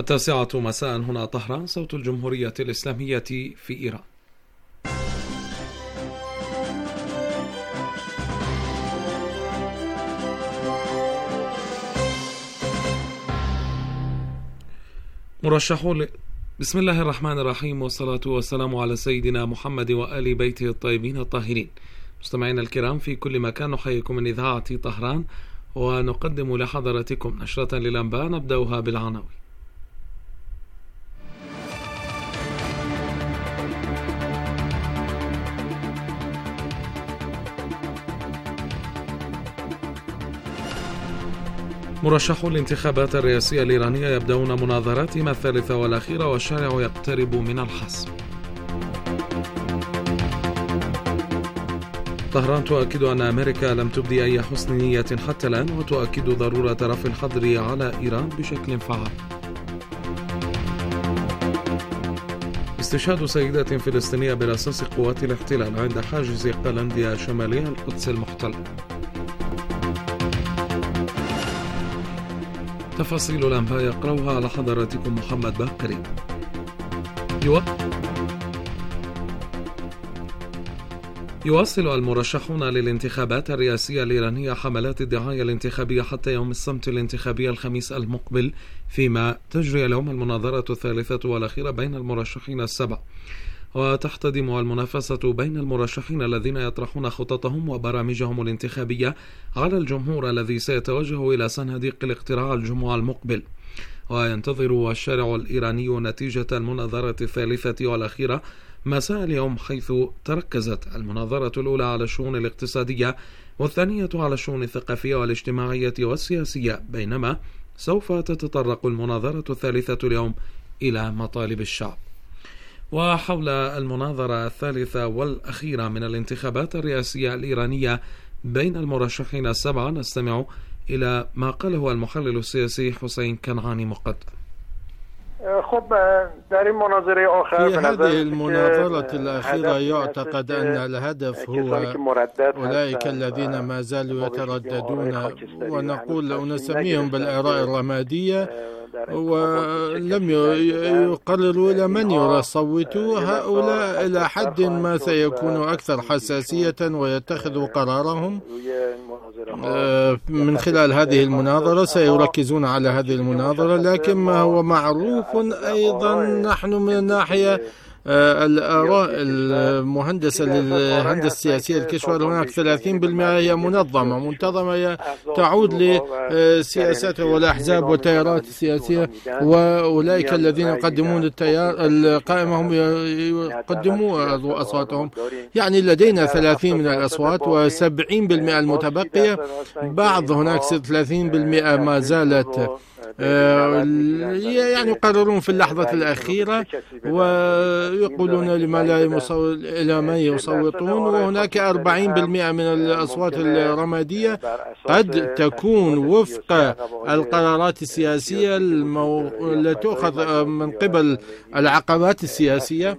9 مساء هنا طهران، صوت الجمهورية الإسلامية في إيران. مرشحون بسم الله الرحمن الرحيم، والصلاة والسلام على سيدنا محمد وآل بيته الطيبين الطاهرين. مستمعينا الكرام في كل مكان، نحييكم من إذاعة طهران ونقدم لحضراتكم نشرة للأنباء نبدأها بالعناوين. مرشحو الانتخابات الرئاسية الإيرانية يبدأون مناظراتهم الثالثة والأخيرة، والشارع يقترب من الحسم. طهران تؤكد أن أمريكا لم تبدي أي حسن نية حتى الآن، وتؤكد ضرورة رفع الحظر على إيران بشكل فعال. استشهاد سيدة فلسطينية برصاص قوات الاحتلال عند حاجز قلنديا شمالي القدس المحتلة. تفاصيل الأنباء يقرأها على حضراتكم محمد باقري. يواصل المرشحون للانتخابات الرئاسية الإيرانية حملات الدعاية الانتخابية حتى يوم السبت الانتخابي الخميس المقبل، فيما تجري اليوم المناظرة الثالثة والأخيرة بين المرشحين السبع، وتحتدم المنافسة بين المرشحين الذين يطرحون خططهم وبرامجهم الانتخابية على الجمهور الذي سيتوجه إلى صناديق الاقتراع الجمعة المقبل. وينتظر الشارع الإيراني نتيجة المناظرة الثالثة والأخيرة مساء اليوم، حيث تركزت المناظرة الأولى على الشؤون الاقتصادية والثانية على الشؤون الثقافية والاجتماعية والسياسية، بينما سوف تتطرق المناظرة الثالثة اليوم إلى مطالب الشعب. وحول المناظرة الثالثة والأخيرة من الانتخابات الرئاسية الإيرانية بين المرشحين السبعة، نستمع إلى ما قاله المحلل السياسي حسين كنعاني مقدم. في هذه المناظرة الأخيرة يعتقد أن الهدف هو أولئك الذين ما زالوا يترددون، ونقول نسميهم بالآراء الرمادية، ولم يقرروا إلى من يصوتوا. هؤلاء إلى حد ما سيكونوا أكثر حساسية ويتخذوا قرارهم من خلال هذه المناظرة، سيركزون على هذه المناظرة. لكن ما هو معروف أيضا، نحن من الناحية الآراء المهندسة للهندسة السياسية الكشور، هناك 30% هي منظمة، هي تعود لسياسات والأحزاب والتيارات السياسية، وأولئك الذين يقدمون القائمة هم يقدموا أصواتهم. يعني لدينا 30 من الأصوات و70% المتبقية. هناك 30% ما زالت يعني يقررون في اللحظة الأخيرة ويقولون إلى من يصوتون. وهناك 40% من الأصوات الرمادية قد تكون وفق القرارات السياسية التي تؤخذ من قبل العقبات السياسية،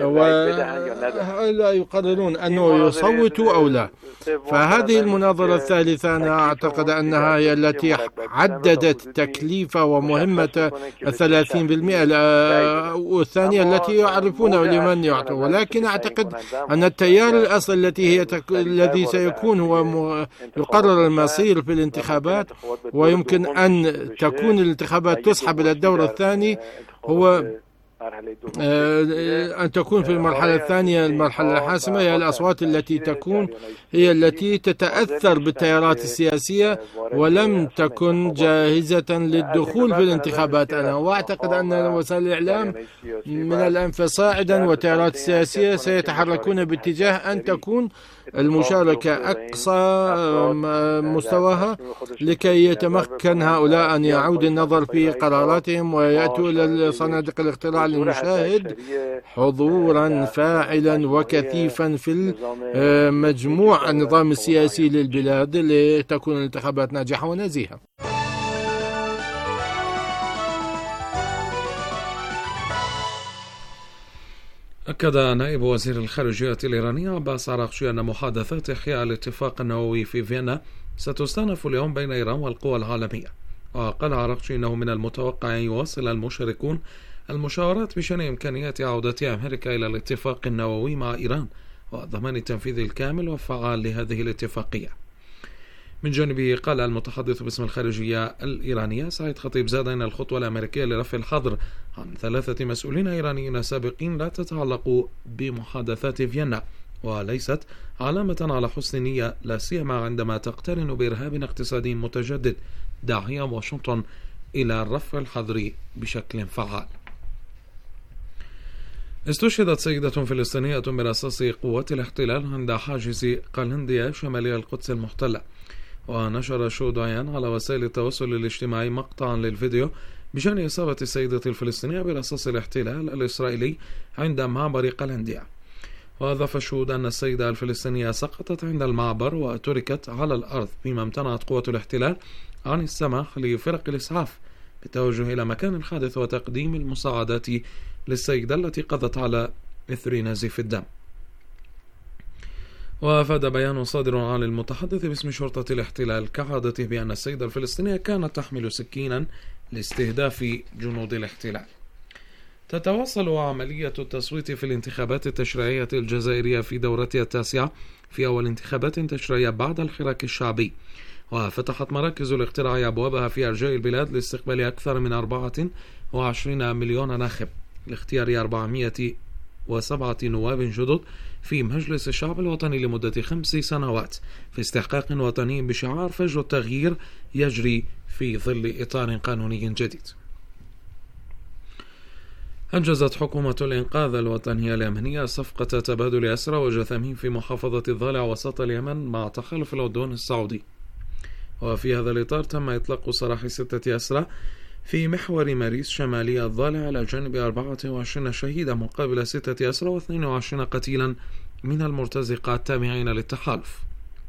ولا يقررون أنه يصوتوا أو لا. فهذه المناظرة الثالثة أنا أعتقد أنها هي التي حددت تكليف ومهمة 30%، والثانية التي يعرفون لمن يعطوا. ولكن أعتقد أن التيار الأصل الذي سيكون هو يقرر المصير في الانتخابات، ويمكن أن تكون الانتخابات تسحب إلى الدور الثاني، هو أن تكون في المرحلة الثانية المرحلة الحاسمة. هي الأصوات التي تكون هي التي تتأثر بالتيارات السياسية ولم تكن جاهزة للدخول في الانتخابات. أنا وأعتقد أن وسائل الإعلام من الآن فصاعدا والتيارات السياسية سيتحركون باتجاه أن تكون المشاركة أقصى مستواها، لكي يتمكن هؤلاء أن يعود النظر في قراراتهم ويأتوا إلى صناديق الاقتراع للمشاهد حضورا فاعلا وكثيفا في مجموع النظام السياسي للبلاد لتكون الانتخابات ناجحة ونزيهة. أكد نائب وزير الخارجية الإيراني عباس عراقشي أن محادثات إحياء الاتفاق النووي في فيينا ستستأنف اليوم بين إيران والقوى العالمية. وقال عراقشي إنه من المتوقع أن يواصل المشاركون المشاورات بشأن إمكانيات عودة أمريكا إلى الاتفاق النووي مع إيران وضمان التنفيذ الكامل والفعال لهذه الاتفاقية. من جانبه قال المتحدث باسم الخارجية الإيرانية سعيد خطيبزادة إن الخطوة الأمريكية لرفع الحظر عن 3 مسؤولين إيرانيين سابقين لا تتعلق بمحادثات فيينا وليست علامة على حسن نية، لا سيما عندما تقترن بإرهاب اقتصادي متجدد، داعية واشنطن إلى رفع الحظر بشكل فعال. استشهدت سيدة فلسطينية برصاص قوات الاحتلال عند حاجز قلنديا شمالي القدس المحتلة. ونشر شهود عيان على وسائل التواصل الاجتماعي مقطعا للفيديو بشأن إصابة السيدة الفلسطينية برصاص الاحتلال الإسرائيلي عند معبر قلنديا. وأضاف الشهود أن السيدة الفلسطينية سقطت عند المعبر وتركت على الأرض، بما امتنعت قوة الاحتلال عن السماح لفرق الإسعاف بالتوجه إلى مكان الحادث وتقديم المساعدات للسيدة التي قضت على إثر نزيف الدم. وأفاد بيان صادر عن المتحدث باسم شرطة الاحتلال كعادته بأن السيدة الفلسطينية كانت تحمل سكينا لاستهداف جنود الاحتلال. تتواصل عملية التصويت في الانتخابات التشريعية الجزائرية في دورتها 9 في أول انتخابات تشريعية بعد الحراك الشعبي. وفتحت مراكز الاقتراع أبوابها في أرجاء البلاد لاستقبال أكثر من 24 مليون ناخب لاختيار 407 نواب جدد في مجلس الشعب الوطني لمدة 5 سنوات في استحقاق وطني بشعار فجر التغيير يجري في ظل إطار قانوني جديد. أنجزت حكومة الإنقاذ الوطنية اليمنية صفقة تبادل أسرى وجثامين في محافظة الضالع وسط اليمن مع تحالف العدوان السعودي. وفي هذا الإطار تم إطلاق سراح 6 أسرى في محور ماريس شمالي الضالع على جانب 24 شهيدا مقابل 6 أسرى و22 قتيلا من المرتزقة التابعين للتحالف.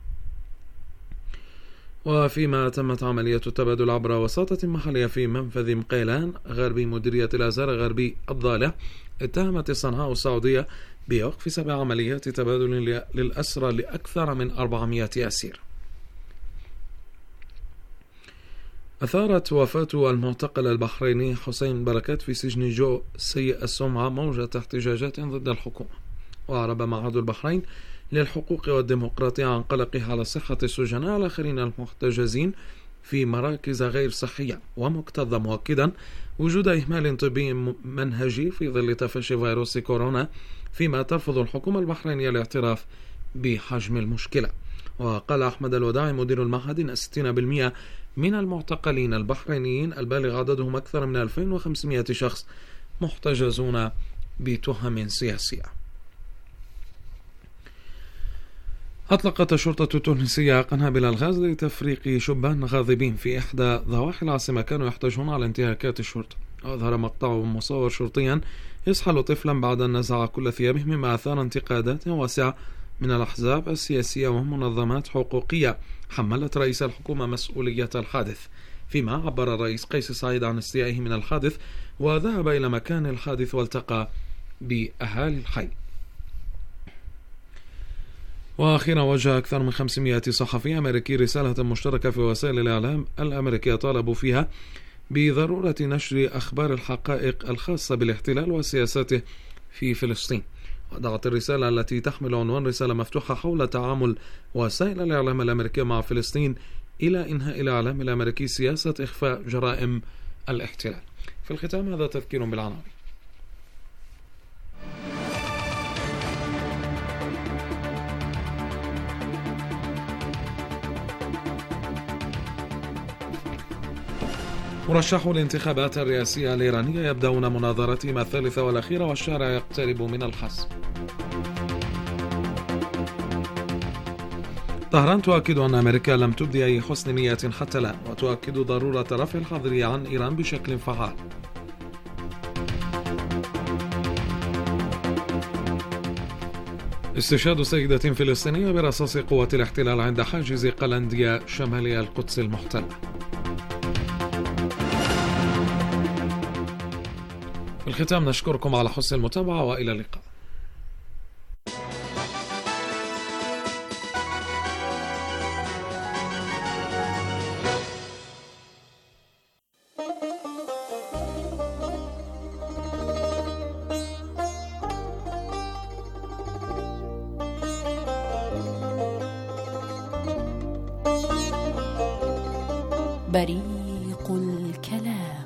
وفيما تمت عملية التبادل عبر وساطة محلية في منفذ مقيلان غربي مديرية الأزهر غربي الضالع، اتهمت صنعاء السعودية بوقف 7 عمليات تبادل للأسرى لأكثر من 400 أسير. أثارت وفاة المعتقل البحريني حسين بركات في سجن جو سيء السمعة موجة احتجاجات ضد الحكومة. وأعرب معهد البحرين للحقوق والديمقراطية عن قلقه على صحة السجناء الآخرين المحتجزين في مراكز غير صحية ومكتظة، مؤكدا وجود إهمال طبي منهجي في ظل تفشي فيروس كورونا، فيما ترفض الحكومة البحرينية الاعتراف بحجم المشكلة. وقال أحمد الوداعي مدير المعهد أن 60% من المعتقلين البحرينيين البالغ عددهم أكثر من 2500 شخص محتجزون بتهم سياسية. أطلقت الشرطة التونسية قنابل الغاز لتفريق شبان غاضبين في إحدى ضواحي العاصمة كانوا يحتجون على انتهاكات الشرطة. وأظهر مقطع مصور شرطيا يسحل طفلا بعد أن نزع كل ثيابه، مما أثار انتقادات واسعة من الأحزاب السياسية ومنظمات حقوقية حملت رئيس الحكومة مسؤولية الحادث، فيما عبر الرئيس قيس سعيد عن استيائه من الحادث وذهب إلى مكان الحادث والتقى بأهالي الحي. وأخيرا وجه أكثر من 500 صحفي أمريكي رسالة مشتركة في وسائل الإعلام الأمريكية طالبوا فيها بضرورة نشر أخبار الحقائق الخاصة بالاحتلال وسياساته في فلسطين. ودعت الرسالة التي تحمل عنوان رسالة مفتوحة حول تعامل وسائل الإعلام الأمريكية مع فلسطين إلى إنهاء الإعلام الأمريكي سياسة إخفاء جرائم الاحتلال. في الختام هذا تذكير بالعناوين. مرشحو الانتخابات الرئاسية الإيرانية يبدأون مناظرتهم الثالثة والأخيرة والشارع يقترب من الحسم. طهران تؤكد أن أمريكا لم تبدي أي حسن نية حتى الآن، وتؤكد ضرورة رفع الحظر عن إيران بشكل فعال. استشهاد سيدة فلسطينية برصاص قوات الاحتلال عند حاجز قلنديا شمالي القدس المحتلة. في الختام نشكركم على حسن المتابعة وإلى اللقاء. بريق الكلام.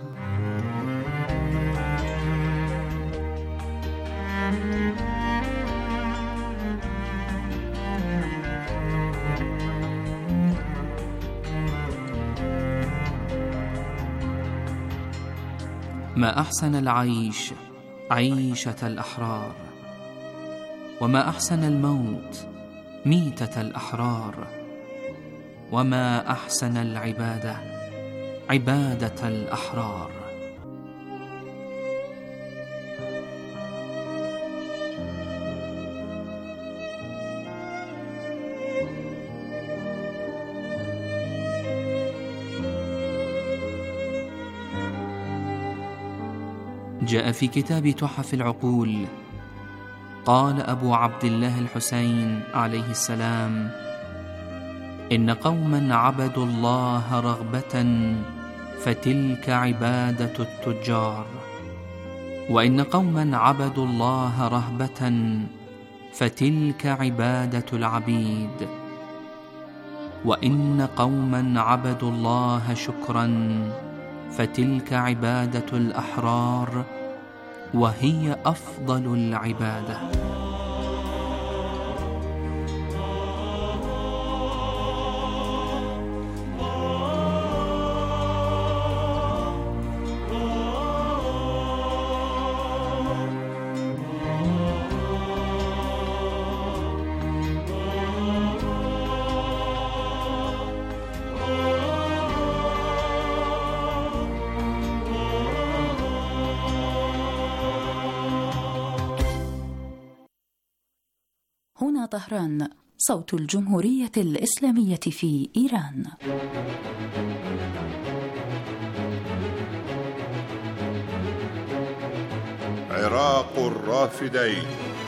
ما أحسن العيش عيشة الأحرار، وما أحسن الموت ميتة الأحرار، وما أحسن العبادة عبادة الأحرار. جاء في كتاب تحف العقول: قال أبو عبد الله الحسين عليه السلام: إن قوما عبدوا الله رغبة فتلك عبادة التجار، وإن قوما عبدوا الله رهبة فتلك عبادة العبيد، وإن قوما عبدوا الله شكرا فتلك عبادة الأحرار، وهي أفضل العبادة. هنا طهران، صوت الجمهورية الإسلامية في إيران. عراق الرافدين.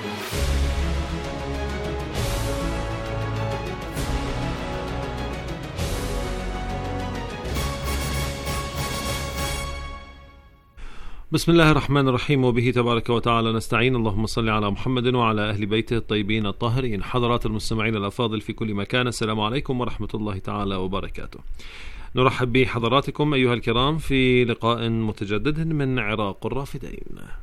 بسم الله الرحمن الرحيم، وبه تبارك وتعالى نستعين. اللهم صل على محمد وعلى أهل بيته الطيبين الطاهرين. حضرات المستمعين الأفاضل في كل مكان، السلام عليكم ورحمة الله تعالى وبركاته. نرحب بحضراتكم أيها الكرام في لقاء متجدد من عراق الرافدين.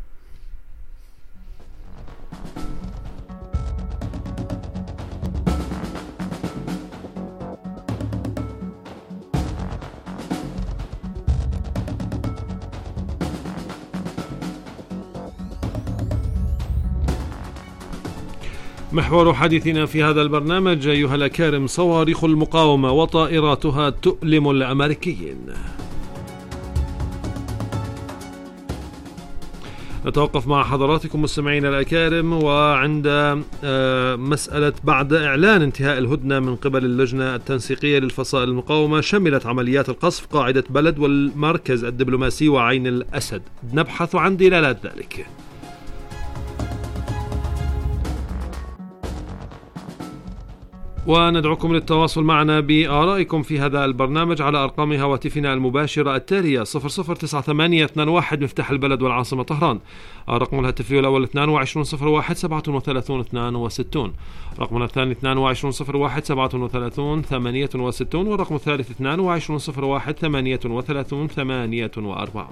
محور حديثنا في هذا البرنامج أيها الأكارم: صواريخ المقاومة وطائراتها تؤلم الأمريكيين. نتوقف مع حضراتكم مستمعين الأكارم وعند مسألة بعد إعلان انتهاء الهدنة من قبل اللجنة التنسيقية للفصائل المقاومة، شملت عمليات القصف قاعدة بلد والمركز الدبلوماسي وعين الأسد. نبحث عن دلالات ذلك. وندعوكم للتواصل معنا بآرائكم في هذا البرنامج على أرقام هواتفنا المباشرة التالية: 009821 مفتاح البلد والعاصمة طهران، رقم الهاتفي الأول 2201 37 62، رقمنا الثاني 2201 37 68، والرقم الثالث 2201 38 48.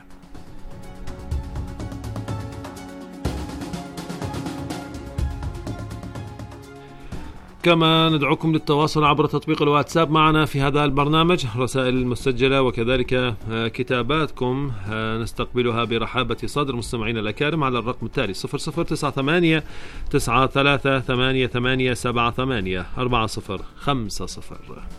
كما ندعوكم للتواصل عبر تطبيق الواتساب معنا في هذا البرنامج. رسائل المسجلة وكذلك كتاباتكم نستقبلها برحابة صدر مستمعين الأكارم على الرقم التالي: 0098 93 88 78 4050.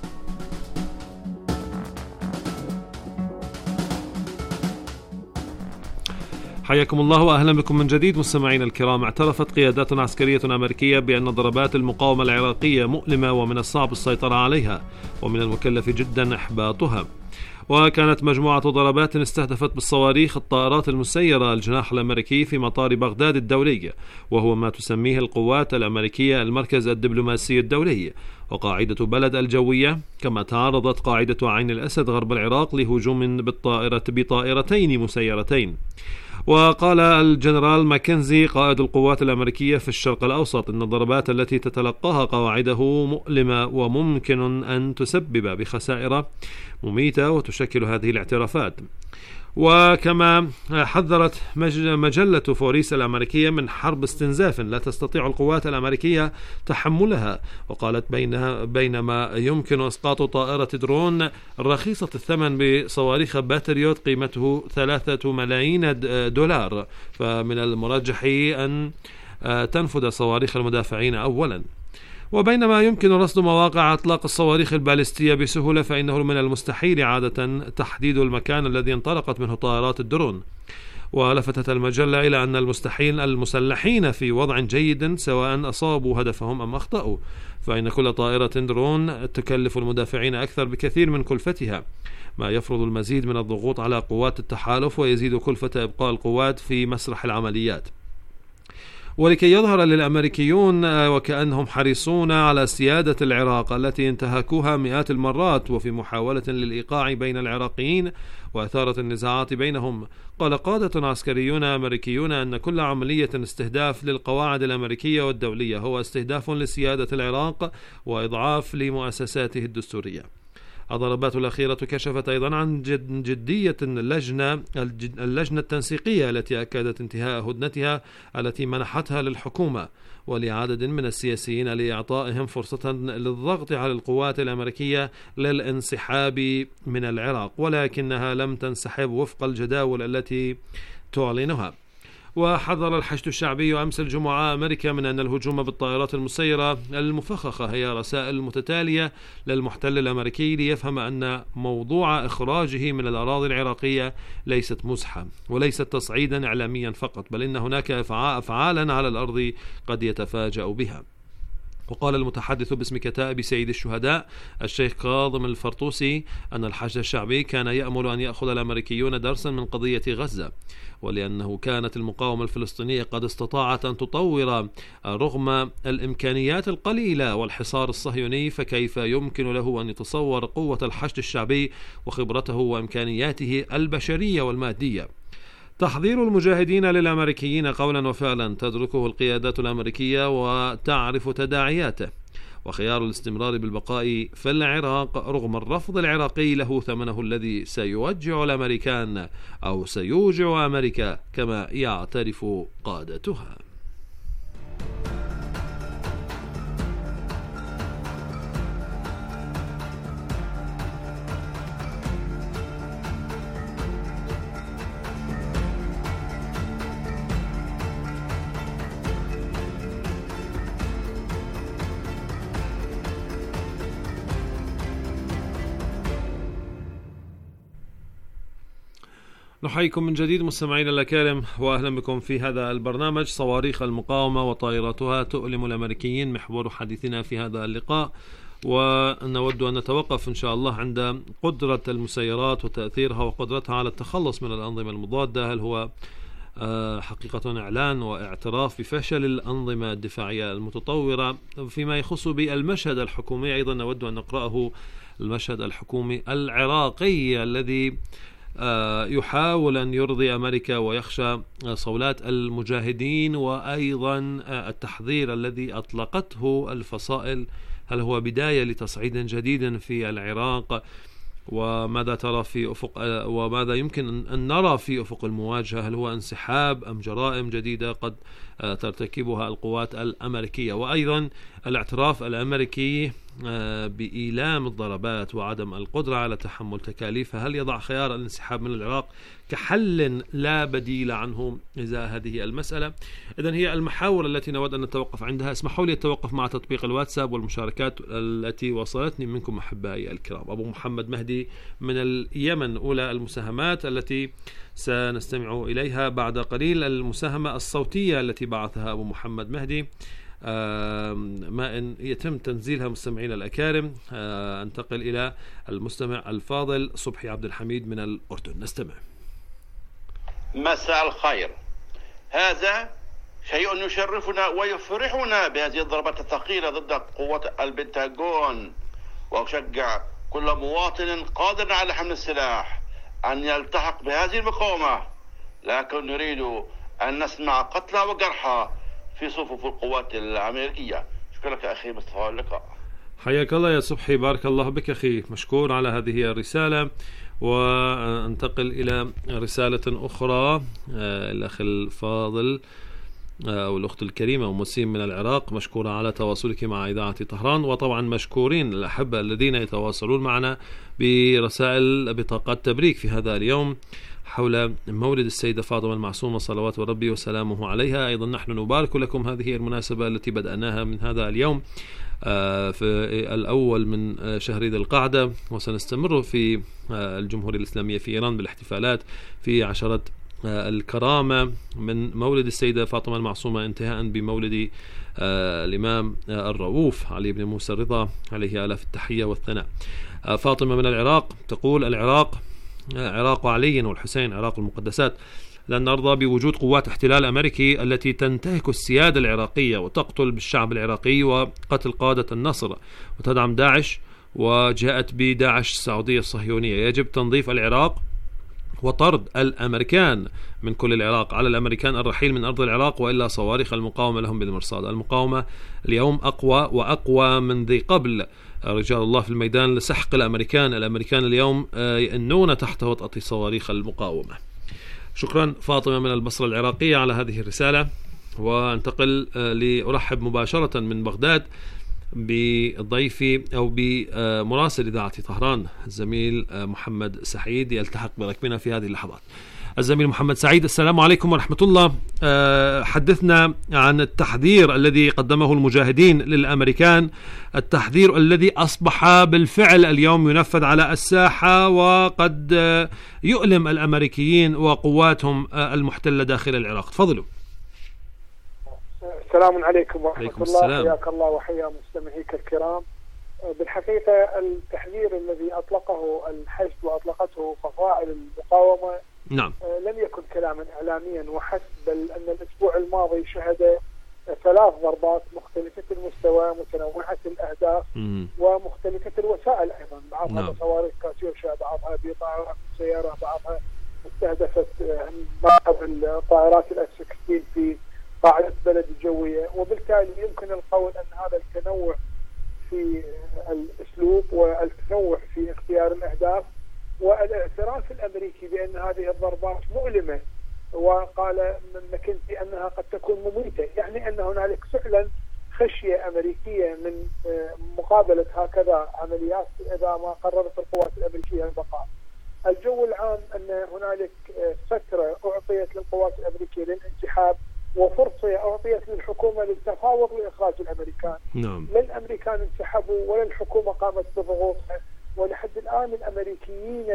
حياكم الله وأهلا بكم من جديد مستمعين الكرام. اعترفت قيادات عسكرية أمريكية بأن ضربات المقاومة العراقية مؤلمة ومن الصعب السيطرة عليها، ومن المكلف جدا إحباطها. وكانت مجموعة ضربات استهدفت بالصواريخ الطائرات المسيرة الجناح الأمريكي في مطار بغداد الدولي، وهو ما تسميه القوات الأمريكية المركز الدبلوماسي الدولي. وقاعدة بلد الجوية، كما تعرضت قاعدة عين الأسد غرب العراق لهجوم بطائرتين مسيرتين. وقال الجنرال ماكنزي قائد القوات الأمريكية في الشرق الأوسط إن الضربات التي تتلقاها قواعده مؤلمة وممكن أن تسبب بخسائر مميتة، وتشكل هذه الاعترافات. وكما حذرت مجلة فوريس الأمريكية من حرب استنزاف لا تستطيع القوات الأمريكية تحملها، وقالت بينما يمكن إسقاط طائرة درون رخيصة الثمن بصواريخ باتريوت قيمته 3 ملايين دولار، فمن المرجح أن تنفذ صواريخ المدافعين أولا. وبينما يمكن رصد مواقع إطلاق الصواريخ البالستية بسهولة، فإنه من المستحيل عادة تحديد المكان الذي انطلقت منه طائرات الدرون. ولفتت المجلة إلى أن المسلحين في وضع جيد سواء أصابوا هدفهم أم أخطأوا، فإن كل طائرة درون تكلف المدافعين أكثر بكثير من كلفتها، ما يفرض المزيد من الضغوط على قوات التحالف ويزيد كلفة إبقاء القوات في مسرح العمليات. ولكي يظهر للأمريكيون وكأنهم حريصون على سيادة العراق التي انتهكوها مئات المرات، وفي محاولة للإيقاع بين العراقيين وإثارة النزاعات بينهم، قال قادة عسكريون أمريكيون أن كل عملية استهداف للقواعد الأمريكية والدولية هو استهداف لسيادة العراق وإضعاف لمؤسساته الدستورية. الضربات الأخيرة كشفت أيضا عن جدية اللجنة التنسيقية التي أكدت انتهاء هدنتها التي منحتها للحكومة ولعدد من السياسيين لإعطائهم فرصة للضغط على القوات الأمريكية للانسحاب من العراق، ولكنها لم تنسحب وفق الجداول التي تعلنها. وحذر الحشد الشعبي أمس الجمعة أمريكا من أن الهجوم بالطائرات المسيرة المفخخة هي رسائل متتالية للمحتل الأمريكي ليفهم أن موضوع إخراجه من الأراضي العراقية ليست مزحة وليست تصعيدا إعلاميا فقط، بل إن هناك أفعالا على الأرض قد يتفاجأ بها. وقال المتحدث باسم كتائب سيد الشهداء الشيخ كاظم الفرطوسي أن الحشد الشعبي كان يأمل أن يأخذ الأمريكيون درسا من قضية غزة، ولأنه كانت المقاومة الفلسطينية قد استطاعت أن تطور رغم الإمكانيات القليلة والحصار الصهيوني، فكيف يمكن له أن يتصور قوة الحشد الشعبي وخبرته وإمكانياته البشرية والمادية. تحضير المجاهدين للأمريكيين قولا وفعلا تدركه القيادات الأمريكية وتعرف تداعياته، وخيار الاستمرار بالبقاء في العراق رغم الرفض العراقي له ثمنه الذي سيوجع الأمريكان أو سيوجع أمريكا كما يعترف قادتها. نحييكم من جديد مستمعينا الأكارم، وأهلا بكم في هذا البرنامج صواريخ المقاومة وطائراتها تؤلم الأمريكيين، محور حديثنا في هذا اللقاء. ونود أن نتوقف إن شاء الله عند قدرة المسيرات وتأثيرها وقدرتها على التخلص من الأنظمة المضادة. هل هو حقيقة إعلان واعتراف بفشل الأنظمة الدفاعية المتطورة؟ فيما يخص بالمشهد الحكومي أيضا نود أن نقرأه، المشهد الحكومي العراقي الذي يحاول أن يرضي أمريكا ويخشى صولات المجاهدين، وأيضا التحذير الذي أطلقته الفصائل، هل هو بداية لتصعيد جديد في العراق؟ وماذا ترى في أفق، وماذا يمكن أن نرى في أفق المواجهة؟ هل هو انسحاب أم جرائم جديدة قد ترتكبها القوات الأمريكية؟ وأيضا الاعتراف الأمريكي بإيلام الضربات وعدم القدرة على تحمل تكاليفها، هل يضع خيار الانسحاب من العراق كحل لا بديل عنه إزاء هذه المسألة؟ إذن هي المحاور التي نود أن نتوقف عندها. اسمحوا لي التوقف مع تطبيق الواتساب والمشاركات التي وصلتني منكم أحبائي الكرام. أبو محمد مهدي من اليمن، أولى المساهمات التي سنستمع إليها بعد قليل، المساهمة الصوتية التي بعثها أبو محمد مهدي، ما إن يتم تنزيلها مستمعين الأكارم. انتقل إلى المستمع الفاضل صبحي عبد الحميد من الأردن، نستمع. مساء الخير. هذا شيء يشرفنا ويفرحنا بهذه الضربات الثقيلة ضد قوة البنتاغون، وأشجع كل مواطن قادر على حمل السلاح أن يلتحق بهذه المقاومة، لكن نريد أن نسمع قتلى وجرحى في صفوف القوات الأمريكية. شكرا لك أخي مصطفى، اللقاء. حياك الله يا صبحي، بارك الله بك أخي، مشكور على هذه الرسالة. وانتقل إلى رسالة أخرى. الأخ الفاضل أو الأخت الكريمة ومسيم من العراق، مشكورة على تواصلك مع إذاعة طهران، وطبعا مشكورين الأحبة الذين يتواصلون معنا برسائل بطاقات تبريك في هذا اليوم حول مولد السيدة فاطمة المعصومة صلوات ربي وسلامه عليها. أيضا نحن نبارك لكم هذه المناسبة التي بدأناها من هذا اليوم في الأول من شهر ذي القعدة، وسنستمر في الجمهورية الإسلامية في إيران بالاحتفالات في عشرة الكرامة من مولد السيدة فاطمة المعصومة، انتهاء بمولد الإمام الرؤوف علي بن موسى الرضا عليه آلاف التحية والثناء. فاطمة من العراق تقول: العراق عراق علي والحسين، عراق المقدسات. لن نرضى بوجود قوات احتلال أمريكي التي تنتهك السيادة العراقية وتقتل بالشعب العراقي وقتل قادة النصر وتدعم داعش، وجاءت بداعش السعودية الصهيونية. يجب تنظيف العراق وطرد الأمريكان من كل العراق، على الأمريكان الرحيل من أرض العراق، وإلا صواريخ المقاومة لهم بالمرصاد. المقاومة اليوم أقوى وأقوى من ذي قبل، رجال الله في الميدان لسحق الأمريكان اليوم يئنون تحت وطأة صواريخ المقاومة. شكرا فاطمة من البصرة العراقية على هذه الرسالة. وانتقل لأرحب مباشرة من بغداد بضيفي أو بمراسل إذاعة طهران الزميل محمد سعيد، يلتحق بركبنا في هذه اللحظات. الزميل محمد سعيد، السلام عليكم ورحمة الله. حدثنا عن التحذير الذي قدمه المجاهدين للأمريكان، التحذير الذي أصبح بالفعل اليوم ينفذ على الساحة وقد يؤلم الأمريكيين وقواتهم المحتلة داخل العراق. تفضلوا. السلام عليكم ورحمة عليكم الله. السلام. حياك الله وحيا مستمعيك الكرام. بالحقيقة التحذير الذي أطلقه الحشد وأطلقته فصائل المقاومة نعم لم يكن كلاما إعلاميا وحسب، بل أن الأسبوع الماضي شهد 3 ضربات مختلفة المستوى متنوعة الأهداف ومختلفة الوسائل أيضا، بعضها بصواريخ كاتيوشا، بعضها بطائرات سيارة، بعضها استهدفت بعض الطائرات الF-16 في قاعدة بلد الجوية. وبالتالي يمكن القول أن هذا التنوع في الأسلوب والتنوع في اختيار الأهداف والاعتراف الأمريكي بأن هذه الضربات مؤلمة، وقال ماكنزي أنها قد تكون مميتة، يعني أن هنالك فعلا خشية أمريكية من مقابلة هكذا عمليات إذا ما قررت القوات الأمريكية البقاء. الجو العام أن هنالك فترة أعطيت للقوات الأمريكية للانسحاب وفرصة أعطيت للحكومة للتفاوض لإخراج الأمريكان. نعم. لا الأمريكان انسحبوا ولا الحكومة قامت بضغوطها، ولحد الآن الأمريكيون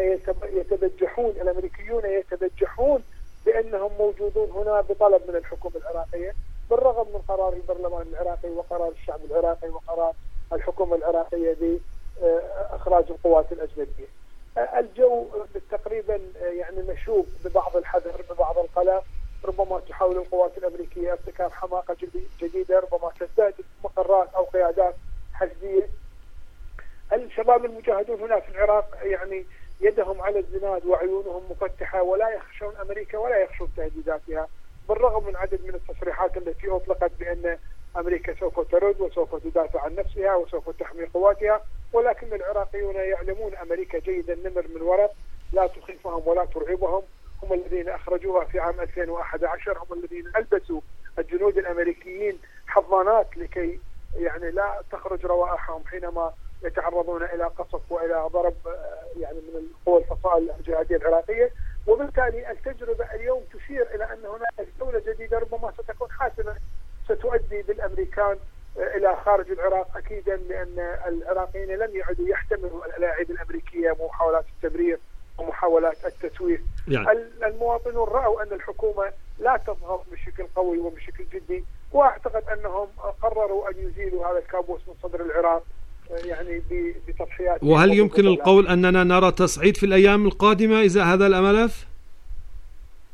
يتبجحون بأنهم موجودون هنا بطلب من الحكومة العراقية، بالرغم من قرار البرلمان العراقي وقرار الشعب العراقي وقرار الحكومة العراقية بإخراج القوات الأجنبية. الجو تقريبا يعني مشوب ببعض الحذر ببعض القلق، ربما تحاول القوات الأمريكية ارتكاب حماقة جديدة، ربما تستهدف مقرات أو قيادات حشدية. الشباب المجاهدون هنا في العراق يعني يدهم على الزناد وعيونهم مفتحة، ولا يخشون أمريكا ولا يخشون تهديداتها، بالرغم من عدد من التصريحات التي أطلقت بأن أمريكا سوف ترد وسوف تدافع عن نفسها وسوف تحمي قواتها، ولكن العراقيون يعلمون أمريكا جيدا نمر من ورق، لا تخيفهم ولا ترعبهم. هم الذين أخرجوها في عام 2011، هم الذين ألبسوا الجنود الأمريكيين حضانات لكي يعني لا تخرج روائحهم حينما يتعرضون إلى قصف وإلى ضرب يعني من القوى الفصائل الجهادية العراقية. وبالتالي التجربة اليوم تشير إلى أن هناك دولة جديدة ربما ستكون حاسمة ستؤدي بالأمريكان إلى خارج العراق أكيدا، لأن العراقيين لم يعدوا يحتملوا الألاعيب الأمريكية ومحاولات التبرير ومحاولات التسويف. يعني المواطنون رأوا أن الحكومة لا تضغط بشكل قوي وبشكل جدي، وأعتقد أنهم قرروا أن يزيلوا هذا الكابوس من صدر العراق يعني بتضحيات. وهل يمكن القول أننا نرى تصعيد في الأيام القادمة إذا هذا الملف؟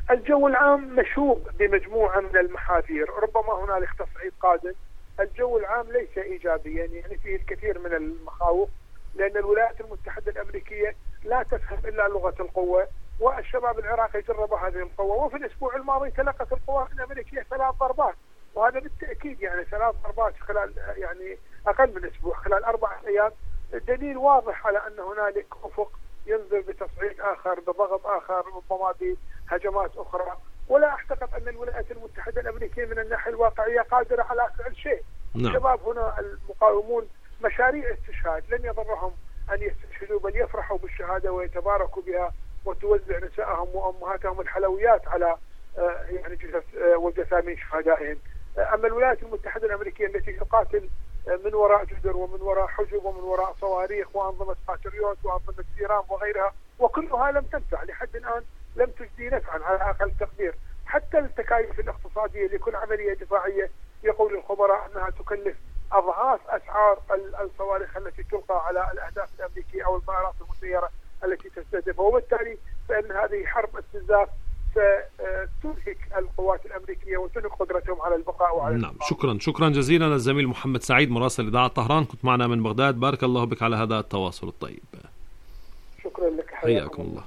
الجو العام مشوب بمجموعة من المحاذير، ربما هنالك تصعيد قادم. الجو العام ليس إيجابيا، يعني فيه الكثير من المخاوف، لأن الولايات المتحدة الأمريكية لا تفهم إلا لغة القوة، والشباب العراقي جرب هذه القوة. وفي الأسبوع الماضي تلقت القوات الأمريكية 3 ضربات، وهذا بالتأكيد يعني 3 ضربات خلال يعني أقل من أسبوع، خلال 4 أيام، دليل واضح على أن هنالك أفق ينظر بتصعيد آخر، بضغط آخر، ربما بهجمات أخرى. ولا أعتقد أن الولايات المتحدة الأمريكية من الناحية الواقعية قادرة على فعل شيء. الشباب هنا المقاومون مشاريع استشهاد، لن يضرهم أن يستشهدوا، بل يفرحوا بالشهادة ويتباركوا بها، وتوزع نسائهم وأمهاتهم الحلويات على يعني جثث وجثامين شهدائهم. أما الولايات المتحدة الأمريكية التي تقاتل من وراء جدر ومن وراء حجب ومن وراء صواريخ وأنظمة باتريوت وأنظمة سيرام وغيرها، وكلها لم تنفع لحد الآن، لم تجدي نفعا على أقل تقدير. حتى التكاليف الاقتصادية لكل عملية دفاعية يقول الخبراء أنها تكلف أضعاف أسعار الصواريخ التي تلقى على الأهداف الأمريكية أو الطائرات المسيرة التي تستهدفها. وبالتالي فإن هذه حرب استنزاف ستنهك القوات الأمريكية وتنهك قدرتهم على البقاء وعلى نعم. شكرا جزيلا للزميل محمد سعيد مراسل إذاعة طهران، كنت معنا من بغداد. بارك الله بك على هذا التواصل الطيب. شكرا لك، حياكم الله.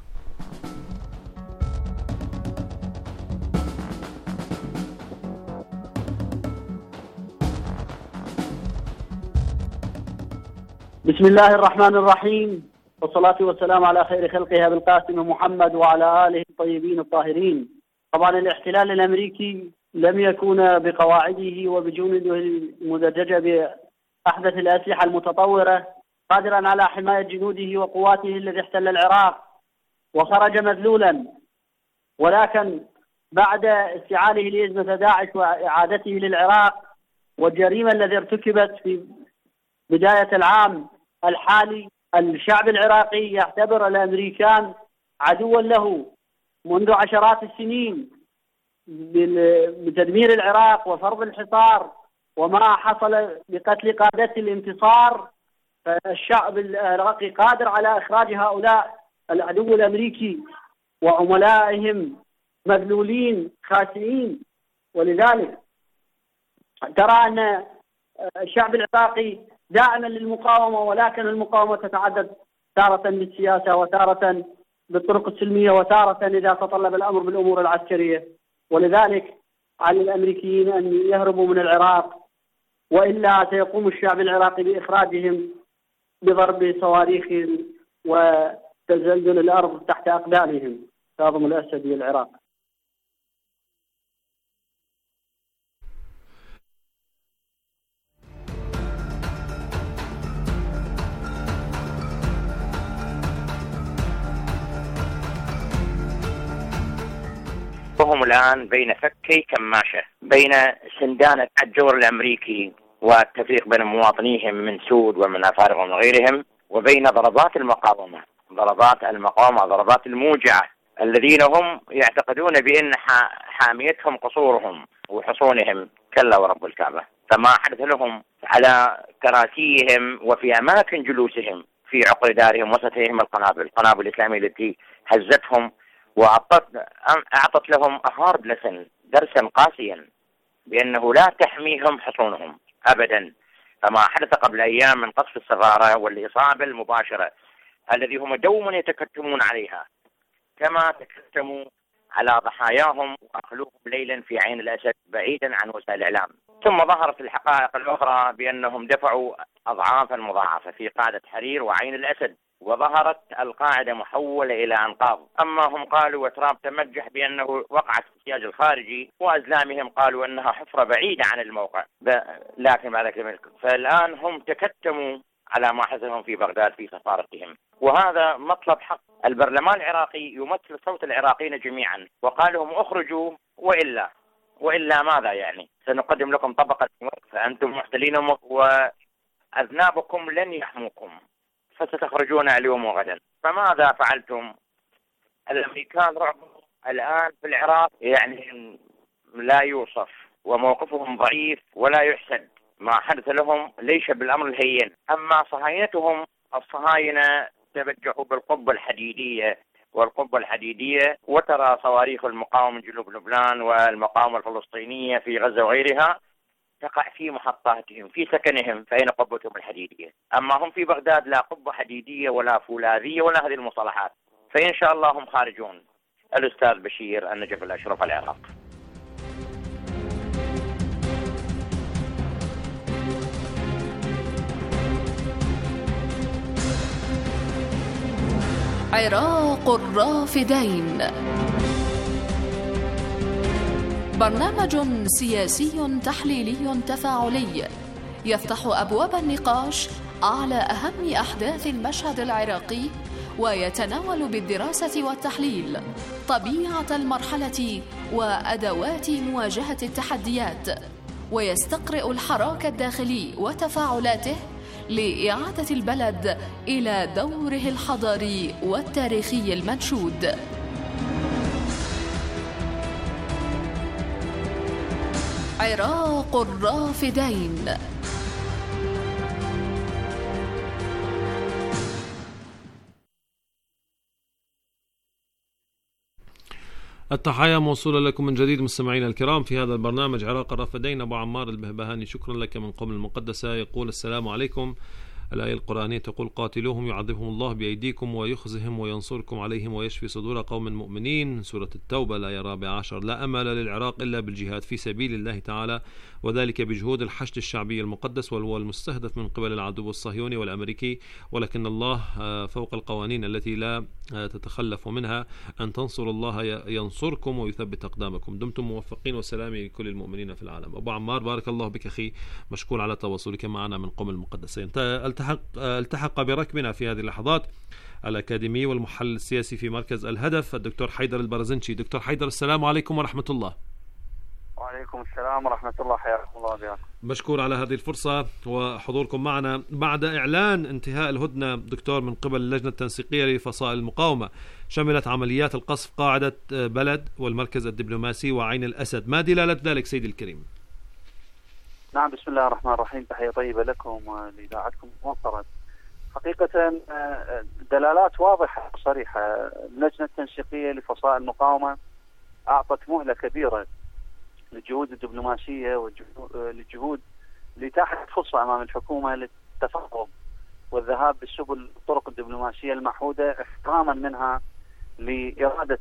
بسم الله الرحمن الرحيم، والصلاة والسلام على خير خلقه أبي القاسم محمد وعلى آله الطيبين الطاهرين. طبعا الاحتلال الأمريكي لم يكن بقواعده وبجنوده المدججة بأحدث الأسلحة المتطورة قادرا على حماية جنوده وقواته الذي احتل العراق وخرج مذلولا، ولكن بعد استعاله لإزمة داعش وإعادته للعراق والجريمة التي ارتكبت في بداية العام الحالي، الشعب العراقي يعتبر الأمريكان عدوا له منذ عشرات السنين بتدمير العراق وفرض الحصار وما حصل بقتل قادة الانتصار. فالشعب العراقي قادر على إخراج هؤلاء العدو الأمريكي وعملائهم مذلولين خاسئين. ولذلك ترى أن الشعب العراقي داعما للمقاومة، ولكن المقاومة تتعدد تارة بالسياسة وتارة بالطرق السلمية وتارة إذا تطلب الأمر بالأمور العسكرية. ولذلك على الأمريكيين أن يهربوا من العراق، وإلا سيقوم الشعب العراقي بإخراجهم بضرب صواريخ وتزلزل الأرض تحت أقدامهم. كاظم الأسدي، العراق. وهم الآن بين فكي كماشة، بين سندانة الجور الأمريكي والتفريق بين مواطنيهم من سود ومن أفارقة ومن غيرهم، وبين ضربات المقاومة، ضربات الموجعة، الذين هم يعتقدون بأن حاميتهم قصورهم وحصونهم. كلا ورب الكعبة، فما حدث لهم على كراسيهم وفي أماكن جلوسهم في عقر دارهم وسطهم القنابل الإسلامية التي هزتهم وأعطت لهم هارد لسن، درسا قاسيا بأنه لا تحميهم حصونهم أبدا. فما حدث قبل أيام من قصف السفارة والإصابة المباشرة الذي هم دوما يتكتمون عليها، كما تكتموا على ضحاياهم وأخلوهم ليلا في عين الأسد بعيدا عن وسائل الإعلام. ثم ظهرت الحقائق الأخرى بأنهم دفعوا أضعافا مضاعفة في قاعدة حرير وعين الأسد، وظهرت القاعدة محولة إلى أنقاض. أما هم قالوا وترامب تمجح بأنه وقعت في السياج الخارجي، وأزلامهم قالوا أنها حفرة بعيدة عن الموقع. لكن بعد ذلك فالآن هم تكتموا على ما حدثهم في بغداد في سفارتهم، وهذا مطلب حق. البرلمان العراقي يمثل صوت العراقيين جميعا، وقال لهم اخرجوا وإلا ماذا يعني؟ سنقدم لكم طبقة فأنتم محتلين وأذنابكم لن يحموكم، فستخرجون اليوم وغدا. فماذا فعلتم؟ الأمريكان رعبوا الآن في العراق يعني لا يوصف، وموقفهم ضعيف ولا يحسد. ما حدث لهم ليس بالأمر الهين. أما صهاينتهم، الصهاينة تبجحوا بالقبة الحديدية والقبة الحديدية، وترى صواريخ المقاومة من جنوب لبنان والمقاومة الفلسطينية في غزة وغيرها تقع في محطاتهم في سكنهم، فأين قبتهم الحديدية؟ أما هم في بغداد لا قبة حديدية ولا فولاذية ولا هذه المصطلحات، فإن شاء الله هم خارجون. الأستاذ بشير النجف الأشرف، العراق. عراق الرافدين، برنامج سياسي تحليلي تفاعلي يفتح أبواب النقاش على أهم أحداث المشهد العراقي، ويتناول بالدراسة والتحليل طبيعة المرحلة وأدوات مواجهة التحديات، ويستقرئ الحراك الداخلي وتفاعلاته لإعادة البلد إلى دوره الحضاري والتاريخي المنشود. عراق الرافدين. التحية موصولة لكم من جديد مستمعينا الكرام في هذا البرنامج عراق الرافدين. أبو عمار البهبهاني، شكرا لك من قم المقدسة، يقول السلام عليكم. الآية القرآنية تقول: قاتلوهم يعذبهم الله بأيديكم ويخزهم وينصركم عليهم ويشفي صدور قوم مؤمنين. سورة التوبة الآية 14. لا أمل للعراق إلا بالجهاد في سبيل الله تعالى، وذلك بجهود الحشد الشعبي المقدس، وهو المستهدف من قبل العدو الصهيوني والأمريكي، ولكن الله فوق القوانين التي لا تتخلف منها. أن تنصروا الله ينصركم ويثبت أقدامكم. دمتم موفقين، وسلامي لكل المؤمنين في العالم. أبو عمار، بارك الله بك أخي، مشكور على تواصلك معنا من قم المقدسين. التحق بركبنا في هذه اللحظات الأكاديمي والمحلل السياسي في مركز الهدف الدكتور حيدر البرزنشي. دكتور حيدر، السلام عليكم ورحمة الله. وعليكم السلام ورحمة الله، حياكم الله بياكم. مشكور على هذه الفرصة وحضوركم معنا بعد إعلان انتهاء الهدنة دكتور من قبل اللجنة التنسيقية لفصائل المقاومة، شملت عمليات القصف قاعدة بلد والمركز الدبلوماسي وعين الأسد. ما دلالة ذلك سيدي الكريم؟ نعم، بسم الله الرحمن الرحيم. تحية طيبة لكم ولإذاعتكم الموقرة. حقيقة دلالات واضحة وصريحة. اللجنة التنسيقية لفصائل المقاومة أعطت مهلة كبيرة للجهود الدبلوماسية والجهود لإتاحة فرصة أمام الحكومة للتفاوض والذهاب بالسبل الطرق الدبلوماسية المعهودة، احتراما منها لإرادة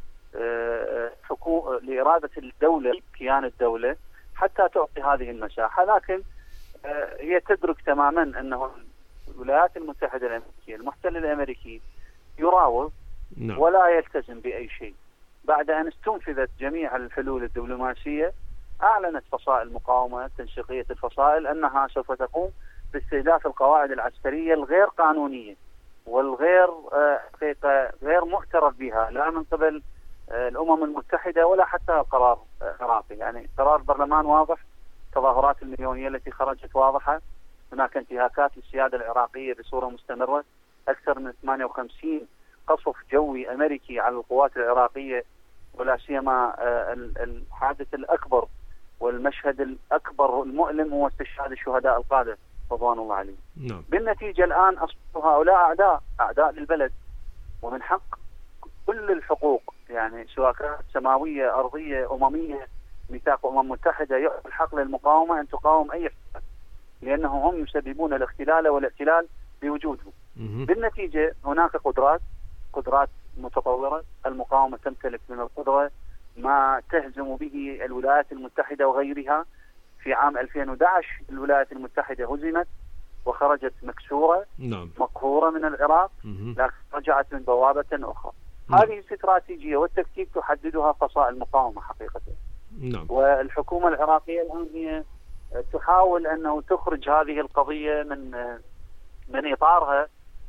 الدولة، كيان الدولة، حتى تعطي هذه المساحة. لكن هي تدرك تماما أنه الولايات المتحدة الأمريكية، المحتل الأمريكي، يراوغ ولا يلتزم بأي شيء. بعد أن استنفذت جميع الحلول الدبلوماسية، أعلنت فصائل المقاومة تنسيقية الفصائل أنها سوف تقوم باستهداف القواعد العسكرية الغير قانونية والغير غير معترف بها، لا من قبل الأمم المتحدة ولا حتى القرار العراقي. يعني قرار البرلمان واضح، تظاهرات المليونية التي خرجت واضحة، هناك انتهاكات للسيادة العراقية بصورة مستمرة، أكثر من 58 قصف جوي أمريكي على القوات العراقية، ولا سيما الحادث الأكبر والمشهد الأكبر المؤلم هو استشهاد الشهداء القادة رضوان الله عليهم. بالنتيجة الآن أصبحوا هؤلاء أعداء للبلد، ومن حق كل الحقوق، يعني سواء كانت سماوية، أرضية، أممية، ميثاق أمم متحدة، يعطي الحق للمقاومة أن تقاوم أي احتلال، لأنهم هم يسببون الاختلال والاحتلال بوجودهم. بالنتيجة هناك قدرات متطورة. المقاومة تمتلك من القدرة ما تهزم به الولايات المتحدة وغيرها. في عام 2011 الولايات المتحدة هزمت وخرجت مكسورة، مقهورة من العراق، لكن رجعت من بوابة أخرى. هذه الاستراتيجية والتكتيك تحددها فصائل المقاومة حقيقة. والحكومة العراقية الآن هي تحاول أنه تخرج هذه القضية من إطارها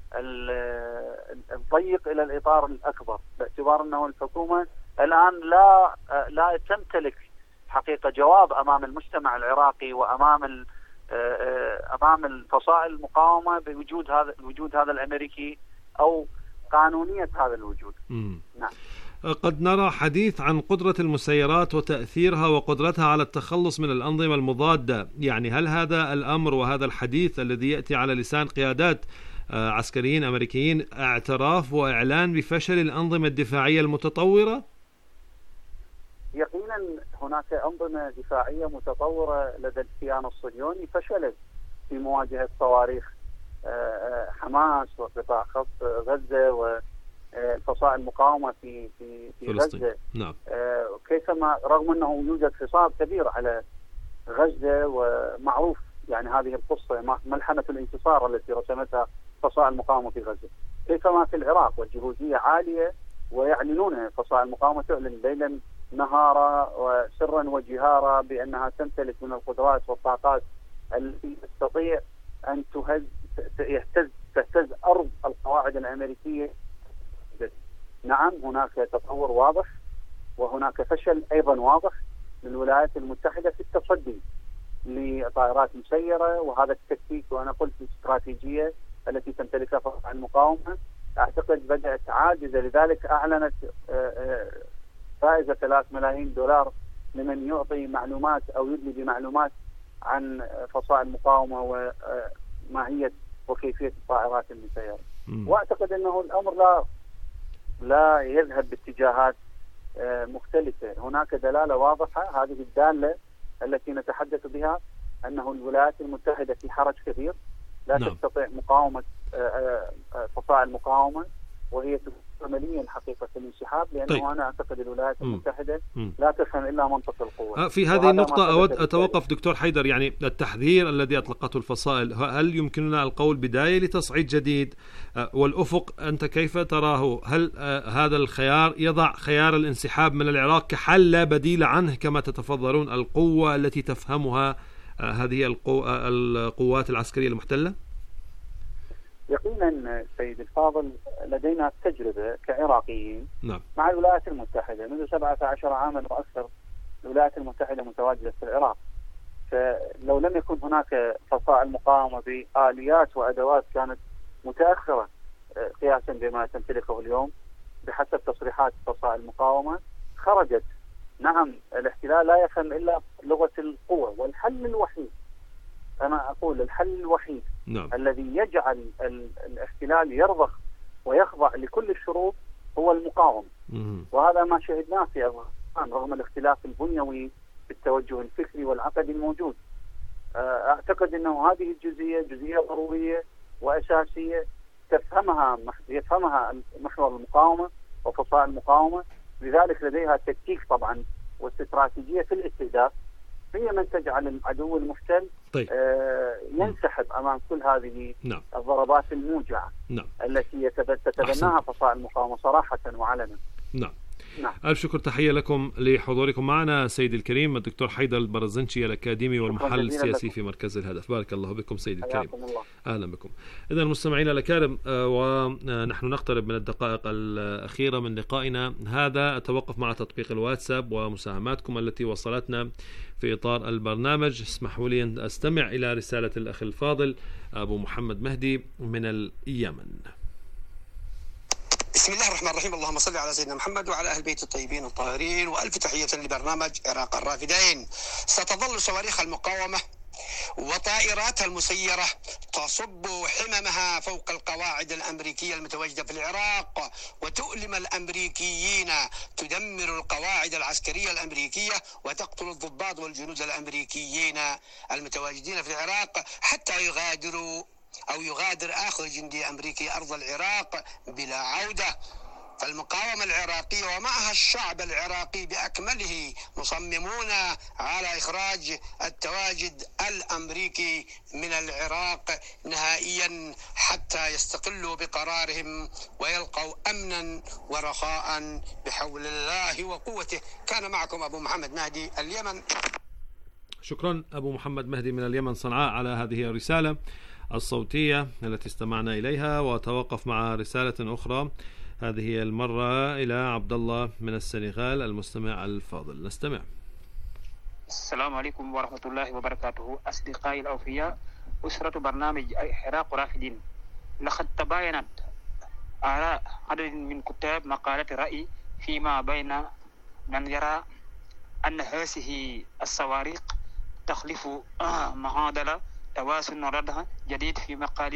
الضيق إلى الإطار الأكبر، باعتبار أنه الحكومة الآن لا تمتلك حقيقة جواب أمام المجتمع العراقي وأمام أمام الفصائل المقاومة بوجود هذا الأمريكي أو قانونية هذا الوجود. نعم. قد نرى حديث عن قدرة المسيرات وتأثيرها وقدرتها على التخلص من الأنظمة المضادة. يعني هل هذا الأمر وهذا الحديث الذي يأتي على لسان قيادات عسكريين أمريكيين اعتراف وإعلان بفشل الأنظمة الدفاعية المتطورة؟ يقينا هناك أنظمة دفاعية متطورة لدى الكيان الصهيوني فشلت في مواجهة صواريخ حماس وقطاع خط غزة والفصائل المقاومة في غزة. نعم. كيفما رغم أنه يوجد حصار كبير على غزة ومعروف يعني هذه القصة ملحمة الانتصار التي رسمتها فصائل المقاومة في غزة، كيفما في العراق والجهوزية عالية ويعلنون فصائل المقاومة تعلن ليلا نهارا وسرا وجهارا بأنها تمتلك من القدرات والطاقات التي تستطيع أن تهتز أرض القواعد الأمريكية. نعم هناك تطور واضح وهناك فشل أيضا واضح للولايات المتحدة في التصدي لطائرات مسيرة، وهذا التكتيك وأنا قلت الاستراتيجية التي تمتلكها فصائل المقاومة أعتقد بدأت عاجزة، لذلك أعلنت فائزة $3 ملايين لمن يعطي معلومات أو يدلي بمعلومات عن فصائل المقاومة وماهية وكيفية الطائرات المسيرة. وأعتقد أنه الأمر لا يذهب باتجاهات مختلفة. هناك دلالة واضحة، هذه الدالة التي نتحدث بها أنه الولايات المتحدة في حرج كبير، لا تستطيع مقاومة فصائل المقاومة، وهي عمليا حقيقة الانسحاب، لأنه أنا أعتقد الولايات المتحدة لا تفهم إلا منطق القوة. في هذه النقطة أود أتوقف دكتور حيدر، يعني التحذير الذي أطلقته الفصائل هل يمكننا القول بداية لتصعيد جديد؟ والأفق أنت كيف تراه؟ هل هذا الخيار يضع خيار الانسحاب من العراق كحل لا بديل عنه كما تتفضلون، القوة التي تفهمها هذه القوات العسكرية المحتلة؟ يقينا سيد الفاضل لدينا تجربة كعراقيين مع الولايات المتحدة منذ 17 عاما وأكثر. الولايات المتحدة متواجدة في العراق، فلو لم يكن هناك فصائل مقاومة بآليات وأدوات كانت متأخرة قياسا بما تمتلكه اليوم بحسب تصريحات فصائل المقاومة خرجت. نعم الاحتلال لا يفهم إلا لغة القوة، والحل الوحيد، أنا أقول الحل الوحيد الذي يجعل الاحتلال يرضخ ويخضع لكل الشروط هو المقاومة. وهذا ما شهدناه في أفغانستان رغم الاختلاف البنيوي في التوجه الفكري والعقدي الموجود. أعتقد أنه هذه الجزئية جزئية ضرورية وأساسية يفهمها محور المقاومة وفصائل المقاومة، لذلك لديها تكتيك طبعا واستراتيجية في الاستهداف هي من تجعل العدو المحتل ينسحب أمام كل هذه الضربات الموجعة التي تتبناها فصائل المقاومة صراحة وعلنا. ألف شكر، تحية لكم لحضوركم معنا سيدي الكريم الدكتور حيدر البرزنشي الأكاديمي والمحلل السياسي في مركز الهدف. بارك الله بكم سيدي الكريم. أهلا بكم. إذن المستمعين الأكارم، ونحن نقترب من الدقائق الأخيرة من لقائنا هذا. أتوقف مع تطبيق الواتساب ومساهماتكم التي وصلتنا في إطار البرنامج. اسمحوا لي أن أستمع إلى رسالة الأخ الفاضل أبو محمد مهدي من اليمن. بسم الله الرحمن الرحيم، اللهم صل على سيدنا محمد وعلى أهل بيت الطيبين الطاهرين، وألف تحية لبرنامج عراق الرافدين. ستظل صواريخ المقاومة وطائراتها المسيرة تصب حممها فوق القواعد الأمريكية المتواجدة في العراق وتؤلم الأمريكيين، تدمر القواعد العسكرية الأمريكية وتقتل الضباط والجنود الأمريكيين المتواجدين في العراق حتى يغادر آخر جندي أمريكي أرض العراق بلا عودة. فالمقاومة العراقية ومعها الشعب العراقي بأكمله مصممون على إخراج التواجد الأمريكي من العراق نهائيا حتى يستقلوا بقرارهم ويلقوا أمنا ورخاء بحول الله وقوته. كان معكم أبو محمد مهدي اليمن. شكرا أبو محمد مهدي من اليمن صنعاء على هذه الرسالة الصوتية التي استمعنا إليها. وتوقف مع رسالة أخرى، هذه المرة إلى عبد الله من السنغال المستمع الفاضل. نستمع. السلام عليكم ورحمة الله وبركاته. أصدقائي الأوفياء، أسرة برنامج عراق رافدين، لقد تباينت آراء عدد من كتاب مقالة رأي فيما بين من يرى أن هذه الصواريخ تخلف معادلة توازن ردها جديد في مقال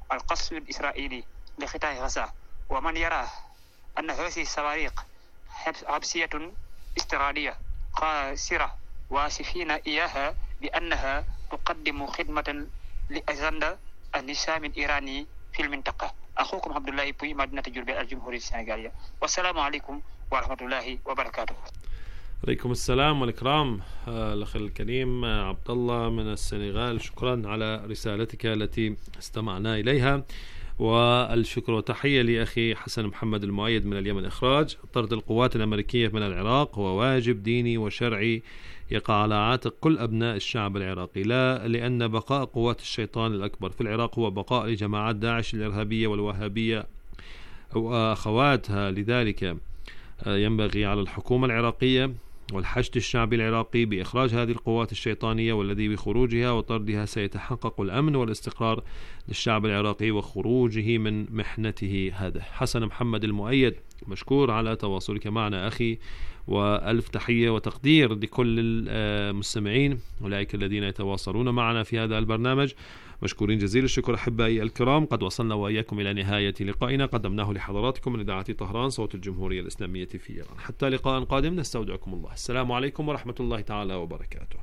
القصف الإسرائيلي لقطاع غزة، ومن يرى أن هذه الصواريخ حبسية استراتيجية قاصرة واصفين إياها بأنها تقدم خدمة لأجندة النظام الإيراني في المنطقة. أخوكم عبد الله بوي، مدينة جربال، الجمهورية السنغالية، والسلام عليكم ورحمة الله وبركاته. عليكم السلام والإكرام. الأخ الكريم عبد الله من السنغال، شكرا على رسالتك التي استمعنا إليها، والشكر وتحية لأخي حسن محمد المؤيد من اليمن. إخراج طرد القوات الأمريكية من العراق هو واجب ديني وشرعي يقع على عاتق كل أبناء الشعب العراقي، لا لأن بقاء قوات الشيطان الأكبر في العراق هو بقاء لجماعات داعش الإرهابية والوهابية وأخواتها. لذلك ينبغي على الحكومة العراقية والحشد الشعبي العراقي بإخراج هذه القوات الشيطانية، والذي بخروجها وطردها سيتحقق الأمن والاستقرار للشعب العراقي وخروجه من محنته. هذا حسن محمد المؤيد، مشكور على تواصلك معنا أخي، وألف تحية وتقدير لكل المستمعين أولئك الذين يتواصلون معنا في هذا البرنامج. مشكورين جزيل الشكر أحبائي الكرام. قد وصلنا وإياكم إلى نهاية لقائنا قدمناه لحضراتكم من إذاعة طهران صوت الجمهورية الإسلامية في إيران. حتى لقاء قادم نستودعكم الله. السلام عليكم ورحمة الله تعالى وبركاته.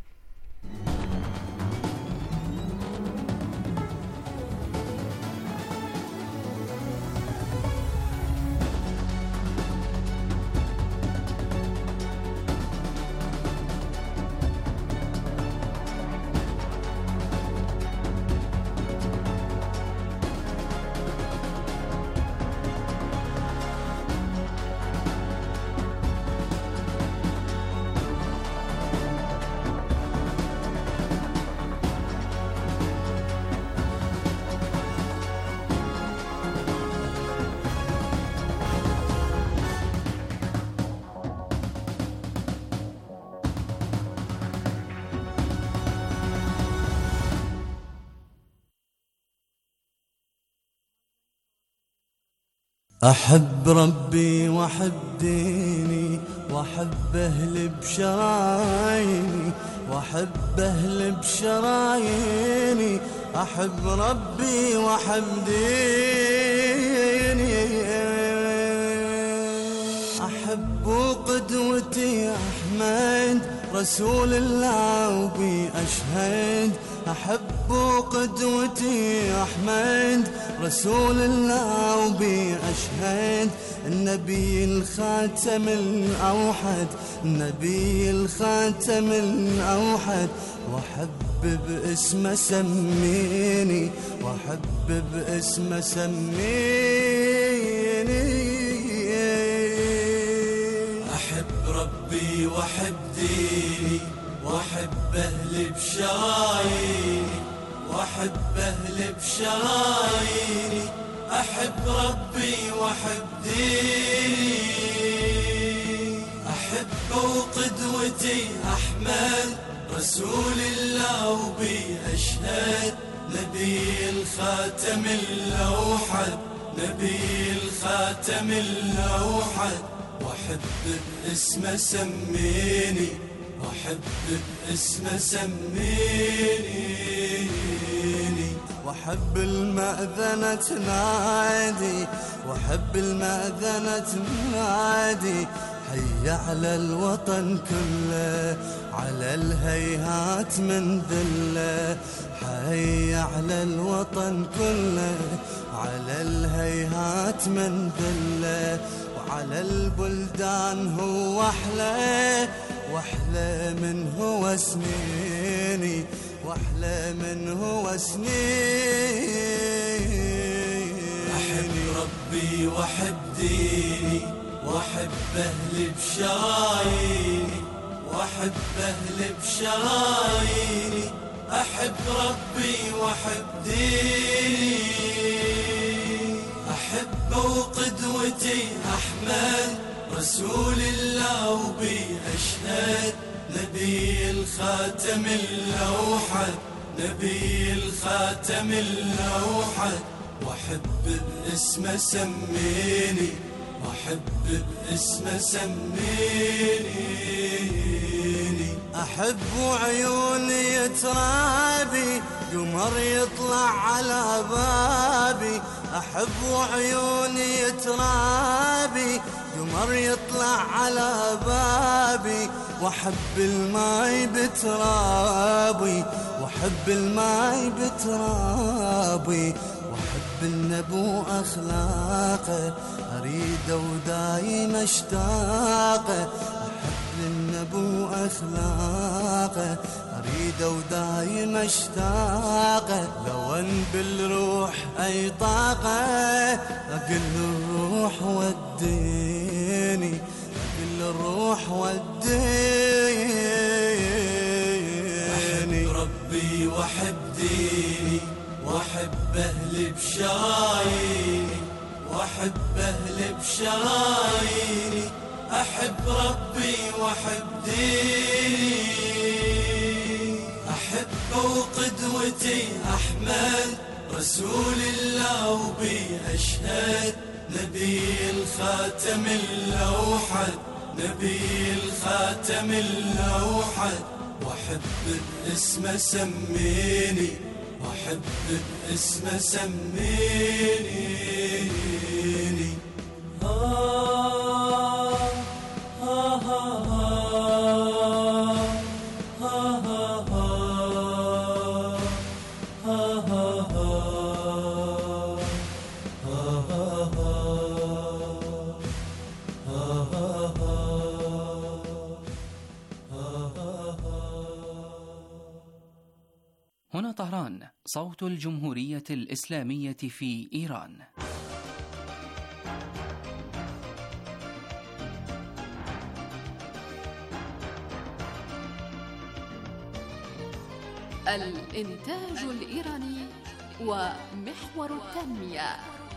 أحب ربي وأحب ديني وأحب أهل بشراييني وأحب أهل بشراييني، أحب ربي وأحب ديني، أحب قدوتي أحمد رسول الله وبي أشهد، أحب قدوتي أحمد رسول الله وبي أشهد، النبي الخاتم الأوحد، النبي الخاتم الأوحد، وأحب باسمه سميني، وأحب باسمه سميني، أحب ربي وأحب ديني وأحب أهل بشراييني وأحب أهل بشراييني، أحب ربي وأحب ديني، أحب وقدوتي أحمد رسول الله وبي أشهد، نبي الخاتم الأوحد، نبي الخاتم الأوحد، وأحب باسمه سميني، وأحب باسمه سميني، وأحب المأذنة تنادي، وأحب المأذنة تنادي، حي على الوطن كله، على الهيهات من ذله، حي على الوطن كله، على الهيهات من ذله، وعلى البلدان هو أحلى، وأحلى من هو سنيني، وأحلى من هو سنيني، أحب ربي وأحب ديني وأحب أهل بشراييني، وأحب أهل بشراييني، أحب ربي وأحب ديني، أحب وقدوتي أحمد رسول الله وبي أشهد، نبي الخاتم الأوحد، نبي الخاتم الأوحد، وأحب باسمه سميني، وأحب باسمه سميني. أحب عيوني ترابي قمر يطلع على بابي. أحب عيوني ترابي قمر يطلع على بابي. وأحب الماي بترابي وأحب الماي بترابي. وأحب النبو أخلاقه أريده ودايم أشتاقه. أحب النبو أخلاقه أريده ودايم أشتاقه. لو أن بالروح أي طاقة أقل الروح وديني أقل الروح وديني. أحب ربي وأحب ديني وأحب أهلي بشراييني وأحب أهلي بشراييني. أحب ربي وأحب ديني. أحب وقدوتي أحمد رسول الله وبي أشهد. نبي الخاتم الأوحد نبي الخاتم الأوحد. وأحب باسمه سميني وأحب باسمه سميني. هنا طهران، صوت الجمهورية الإسلامية في إيران. الإنتاج الإيراني ومحور التنمية.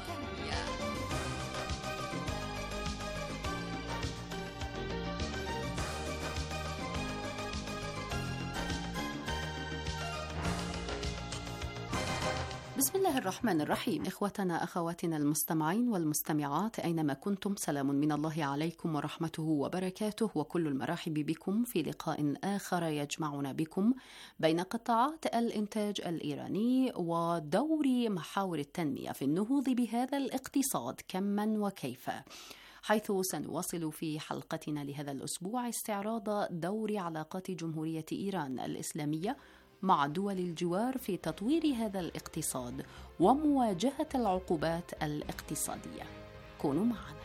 بسم الله الرحمن الرحيم. إخوتنا أخواتنا المستمعين والمستمعات أينما كنتم، سلام من الله عليكم ورحمته وبركاته، وكل المرحب بكم في لقاء آخر يجمعنا بكم بين قطاعات الإنتاج الإيراني ودور محاور التنمية في النهوض بهذا الاقتصاد كما وكيف، حيث سنواصل في حلقتنا لهذا الأسبوع استعراض دور علاقات جمهورية إيران الإسلامية مع دول الجوار في تطوير هذا الاقتصاد ومواجهة العقوبات الاقتصادية. كونوا معنا.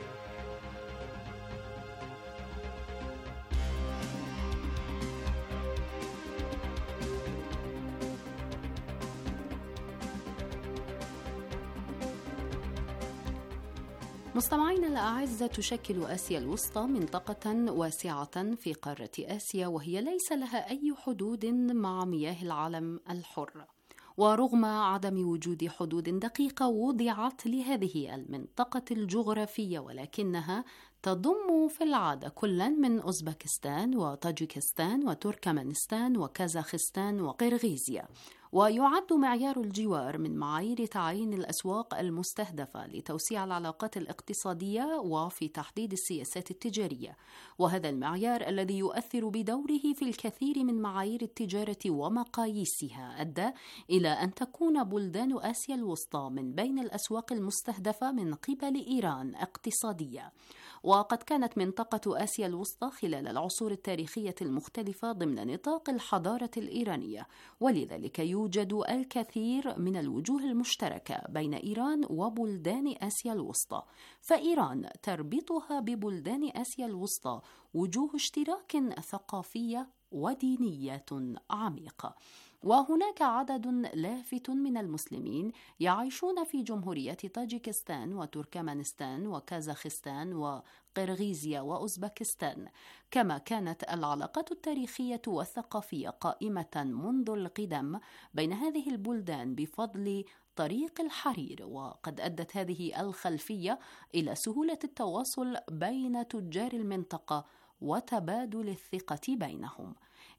مستمعينا الأعزة، تشكل آسيا الوسطى منطقة واسعة في قارة آسيا، وهي ليس لها أي حدود مع مياه العالم الحر. ورغم عدم وجود حدود دقيقة وضعت لهذه المنطقة الجغرافية، ولكنها تضم في العادة كلا من أوزبكستان وطاجيكستان وتركمانستان وكازاخستان وقرغيزيا. ويعد معيار الجوار من معايير تعيين الأسواق المستهدفة لتوسيع العلاقات الاقتصادية وفي تحديد السياسات التجارية، وهذا المعيار الذي يؤثر بدوره في الكثير من معايير التجارة ومقاييسها أدى إلى أن تكون بلدان آسيا الوسطى من بين الأسواق المستهدفة من قبل إيران اقتصادية. وقد كانت منطقة آسيا الوسطى خلال العصور التاريخية المختلفة ضمن نطاق الحضارة الإيرانية، ولذلك يوجد الكثير من الوجوه المشتركة بين إيران وبلدان آسيا الوسطى، فإيران تربطها ببلدان آسيا الوسطى وجوه اشتراك ثقافية ودينية عميقة. وهناك عدد لافت من المسلمين يعيشون في جمهورية طاجيكستان وتركمانستان وكازاخستان وقرغيزيا وأوزبكستان، كما كانت العلاقات التاريخية والثقافية قائمة منذ القدم بين هذه البلدان بفضل طريق الحرير. وقد أدت هذه الخلفية إلى سهولة التواصل بين تجار المنطقة وتبادل الثقة بينهم.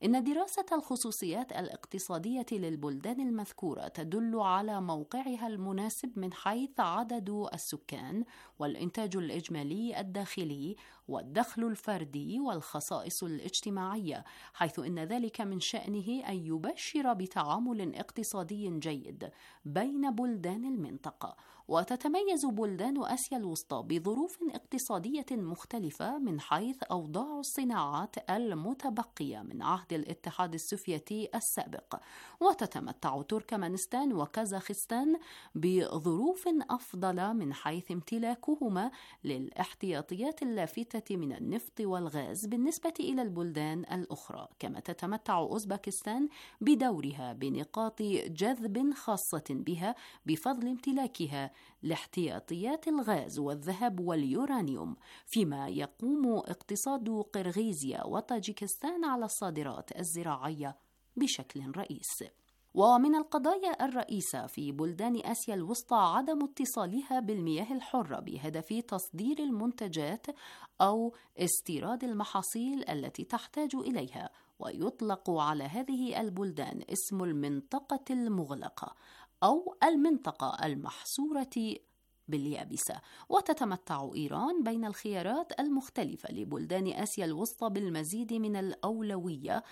إن دراسة الخصوصيات الاقتصادية للبلدان المذكورة تدل على موقعها المناسب من حيث عدد السكان والإنتاج الإجمالي الداخلي والدخل الفردي والخصائص الاجتماعية، حيث إن ذلك من شأنه أن يبشر بتعامل اقتصادي جيد بين بلدان المنطقة. وتتميز بلدان آسيا الوسطى بظروف اقتصادية مختلفة من حيث أوضاع الصناعات المتبقية من عهد الاتحاد السوفيتي السابق، وتتمتع تركمانستان وكازاخستان بظروف أفضل من حيث امتلاكهما للاحتياطيات اللافتة من النفط والغاز بالنسبة إلى البلدان الأخرى، كما تتمتع أوزبكستان بدورها بنقاط جذب خاصة بها بفضل امتلاكها لاحتياطيات الغاز والذهب واليورانيوم، فيما يقوم اقتصاد قرغيزيا وطاجيكستان على الصادرات الزراعية بشكل رئيسي. ومن القضايا الرئيسة في بلدان آسيا الوسطى عدم اتصالها بالمياه الحرة بهدف تصدير المنتجات أو استيراد المحاصيل التي تحتاج إليها، ويطلق على هذه البلدان اسم المنطقة المغلقة أو المنطقة المحصورة باليابسة. وتتمتع إيران بين الخيارات المختلفة لبلدان آسيا الوسطى بالمزيد من الأولوية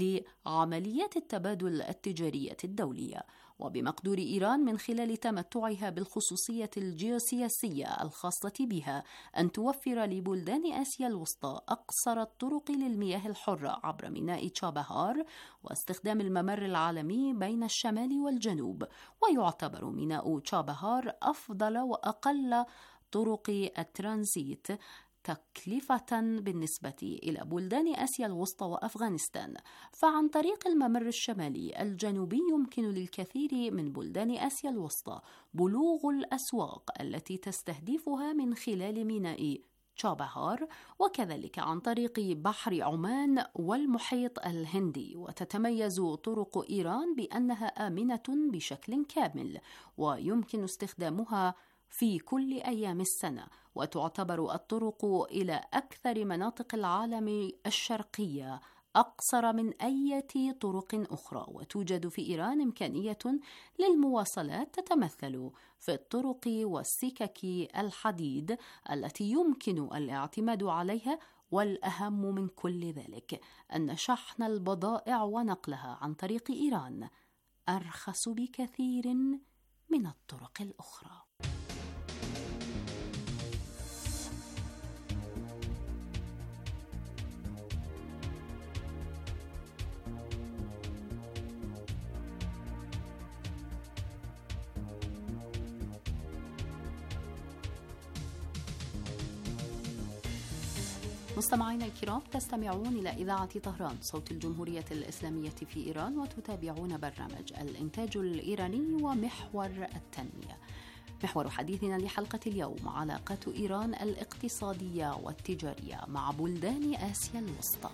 لعمليات التبادل التجارية الدولية، وبمقدور إيران من خلال تمتعها بالخصوصية الجيوسياسية الخاصة بها أن توفر لبلدان آسيا الوسطى أقصر الطرق للمياه الحرة عبر ميناء تشابهار واستخدام الممر العالمي بين الشمال والجنوب. ويعتبر ميناء تشابهار أفضل وأقل طرق الترانزيت تكلفة بالنسبة إلى بلدان آسيا الوسطى وأفغانستان، فعن طريق الممر الشمالي الجنوبي يمكن للكثير من بلدان آسيا الوسطى بلوغ الأسواق التي تستهدفها من خلال ميناء تشابهار، وكذلك عن طريق بحر عمان والمحيط الهندي. وتتميز طرق إيران بأنها آمنة بشكل كامل ويمكن استخدامها في كل أيام السنة، وتعتبر الطرق إلى أكثر مناطق العالم الشرقية أقصر من أي طرق أخرى. وتوجد في إيران إمكانية للمواصلات تتمثل في الطرق والسكك الحديد التي يمكن الاعتماد عليها، والأهم من كل ذلك أن شحن البضائع ونقلها عن طريق إيران أرخص بكثير من الطرق الأخرى. مستمعينا الكرام، تستمعون إلى إذاعة طهران صوت الجمهورية الإسلامية في إيران، وتتابعون برنامج الإنتاج الإيراني ومحور التنمية. محور حديثنا لحلقة اليوم علاقات إيران الاقتصادية والتجارية مع بلدان آسيا الوسطى.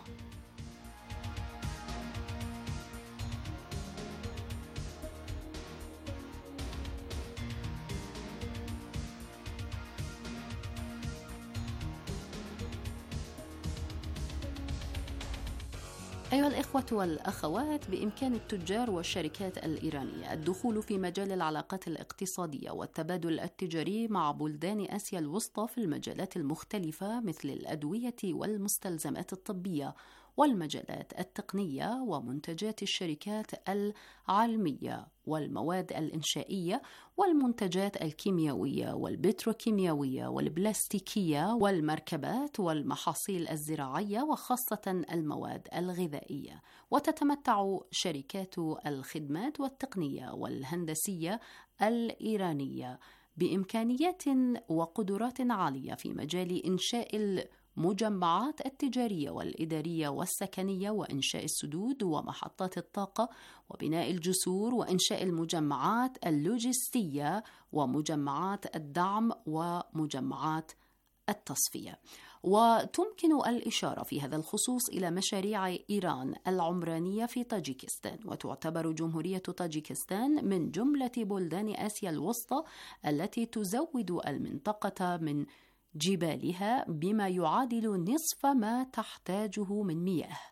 أيها الإخوة والأخوات، بإمكان التجار والشركات الإيرانية الدخول في مجال العلاقات الاقتصادية والتبادل التجاري مع بلدان آسيا الوسطى في المجالات المختلفة مثل الأدوية والمستلزمات الطبية والمجالات التقنية ومنتجات الشركات العلمية والمواد الإنشائية والمنتجات الكيميائية والبتروكيميائية والبلاستيكية والمركبات والمحاصيل الزراعية وخاصة المواد الغذائية. وتتمتع شركات الخدمات والتقنية والهندسية الإيرانية بإمكانيات وقدرات عالية في مجال إنشاء المجمعات التجارية والإدارية والسكنية وإنشاء السدود ومحطات الطاقة وبناء الجسور وإنشاء المجمعات اللوجستية ومجمعات الدعم ومجمعات التصفية. وتمكن الإشارة في هذا الخصوص إلى مشاريع إيران العمرانية في طاجيكستان، وتعتبر جمهورية طاجيكستان من جملة بلدان آسيا الوسطى التي تزود المنطقة من جبالها بما يعادل نصف ما تحتاجه من مياه.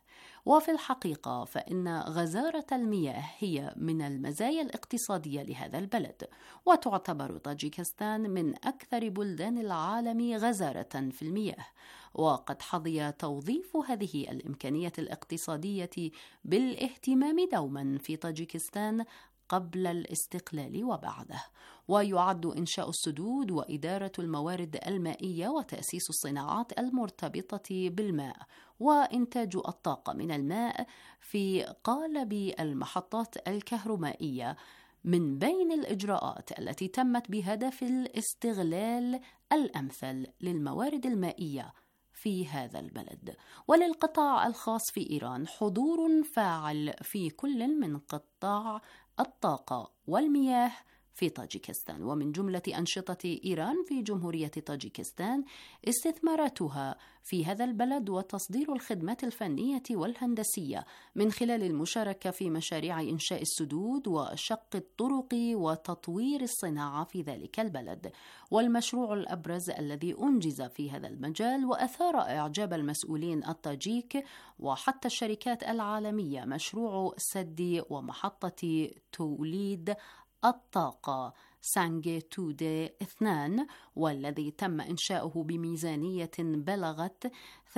وفي الحقيقة فإن غزارة المياه هي من المزايا الاقتصادية لهذا البلد، وتعتبر طاجيكستان من أكثر بلدان العالم غزارة في المياه، وقد حظي توظيف هذه الإمكانية الاقتصادية بالاهتمام دوما في طاجيكستان قبل الاستقلال وبعده. ويعد إنشاء السدود وإدارة الموارد المائية وتأسيس الصناعات المرتبطة بالماء وإنتاج الطاقة من الماء في قالب المحطات الكهرومائية من بين الإجراءات التي تمت بهدف الاستغلال الأمثل للموارد المائية في هذا البلد. وللقطاع الخاص في إيران حضور فاعل في كل من قطاع الطاقة والمياه في طاجيكستان. ومن جملة أنشطة إيران في جمهورية طاجيكستان استثماراتها في هذا البلد وتصدير الخدمات الفنية والهندسية من خلال المشاركة في مشاريع إنشاء السدود وشق الطرق وتطوير الصناعة في ذلك البلد. والمشروع الأبرز الذي أنجز في هذا المجال وأثار إعجاب المسؤولين الطاجيك وحتى الشركات العالمية مشروع سد ومحطة توليد الطاقة سانجي تودي 2، والذي تم إنشاؤه بميزانية بلغت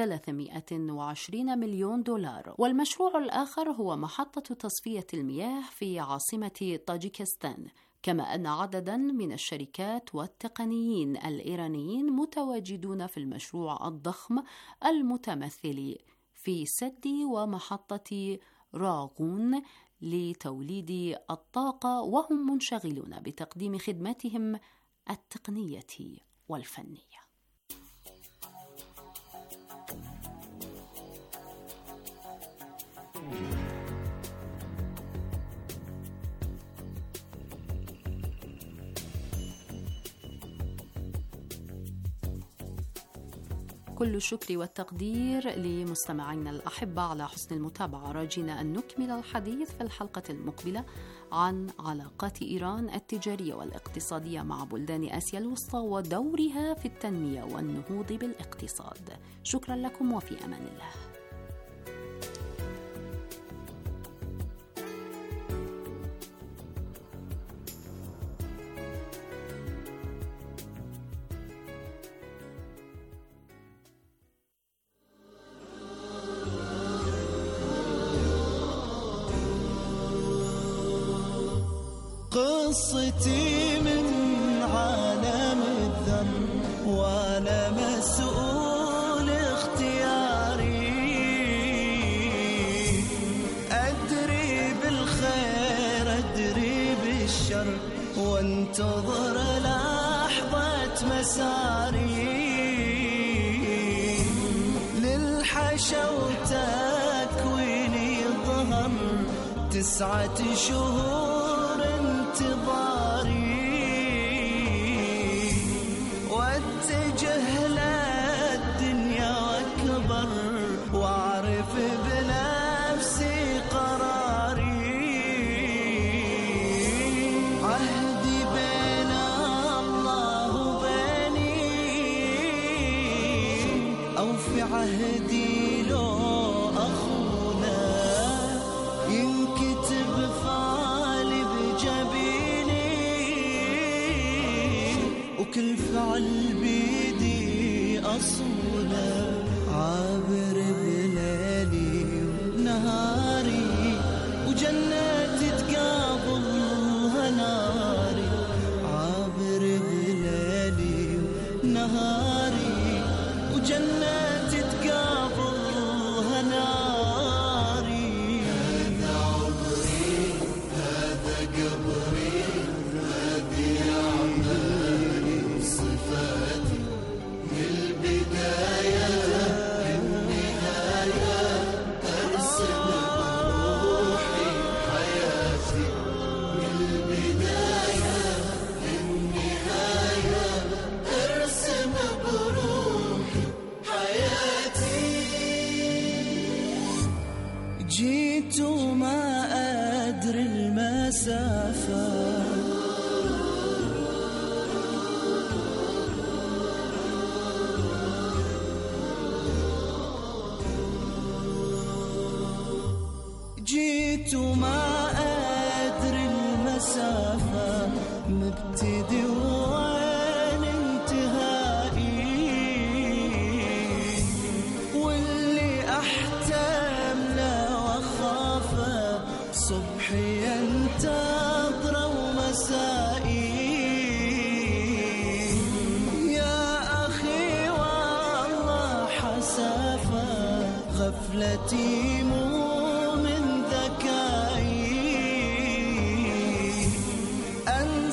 320 مليون دولار. والمشروع الآخر هو محطة تصفية المياه في عاصمة طاجيكستان، كما أن عددا من الشركات والتقنيين الإيرانيين متواجدون في المشروع الضخم المتمثل في سد ومحطة راغون لتوليد الطاقة، وهم منشغلون بتقديم خدماتهم التقنية والفنية. كل الشكر والتقدير لمستمعينا الأحبة على حسن المتابعة، راجين أن نكمل الحديث في الحلقة المقبلة عن علاقات إيران التجارية والاقتصادية مع بلدان آسيا الوسطى ودورها في التنمية والنهوض بالاقتصاد. شكرا لكم وفي أمان الله. قصتي من عالم الذر وانا مسؤول اختياري، ادري بالخير ادري بالشر وانتظر لحظة مساري، للحشا وتكويني ظهر 9 شهور انتظاري، واتجه للدنيا واكبر واعرف بنفسي قراري، عهدي بين الله وبيني او في عهدي لو اخونا ينكتب فعلي بجبيني، وكل فعل بيدي أصوله، عابر بليلي ونهاري وجنتي تقابلها ناري، عابر بليلي ونهاري وجنتي تقابلها ناري. هذا عمري هذا قبري هذه أعمالي صفاتي، من البداية للنهاية أرسم بروحي حياتي. حياتي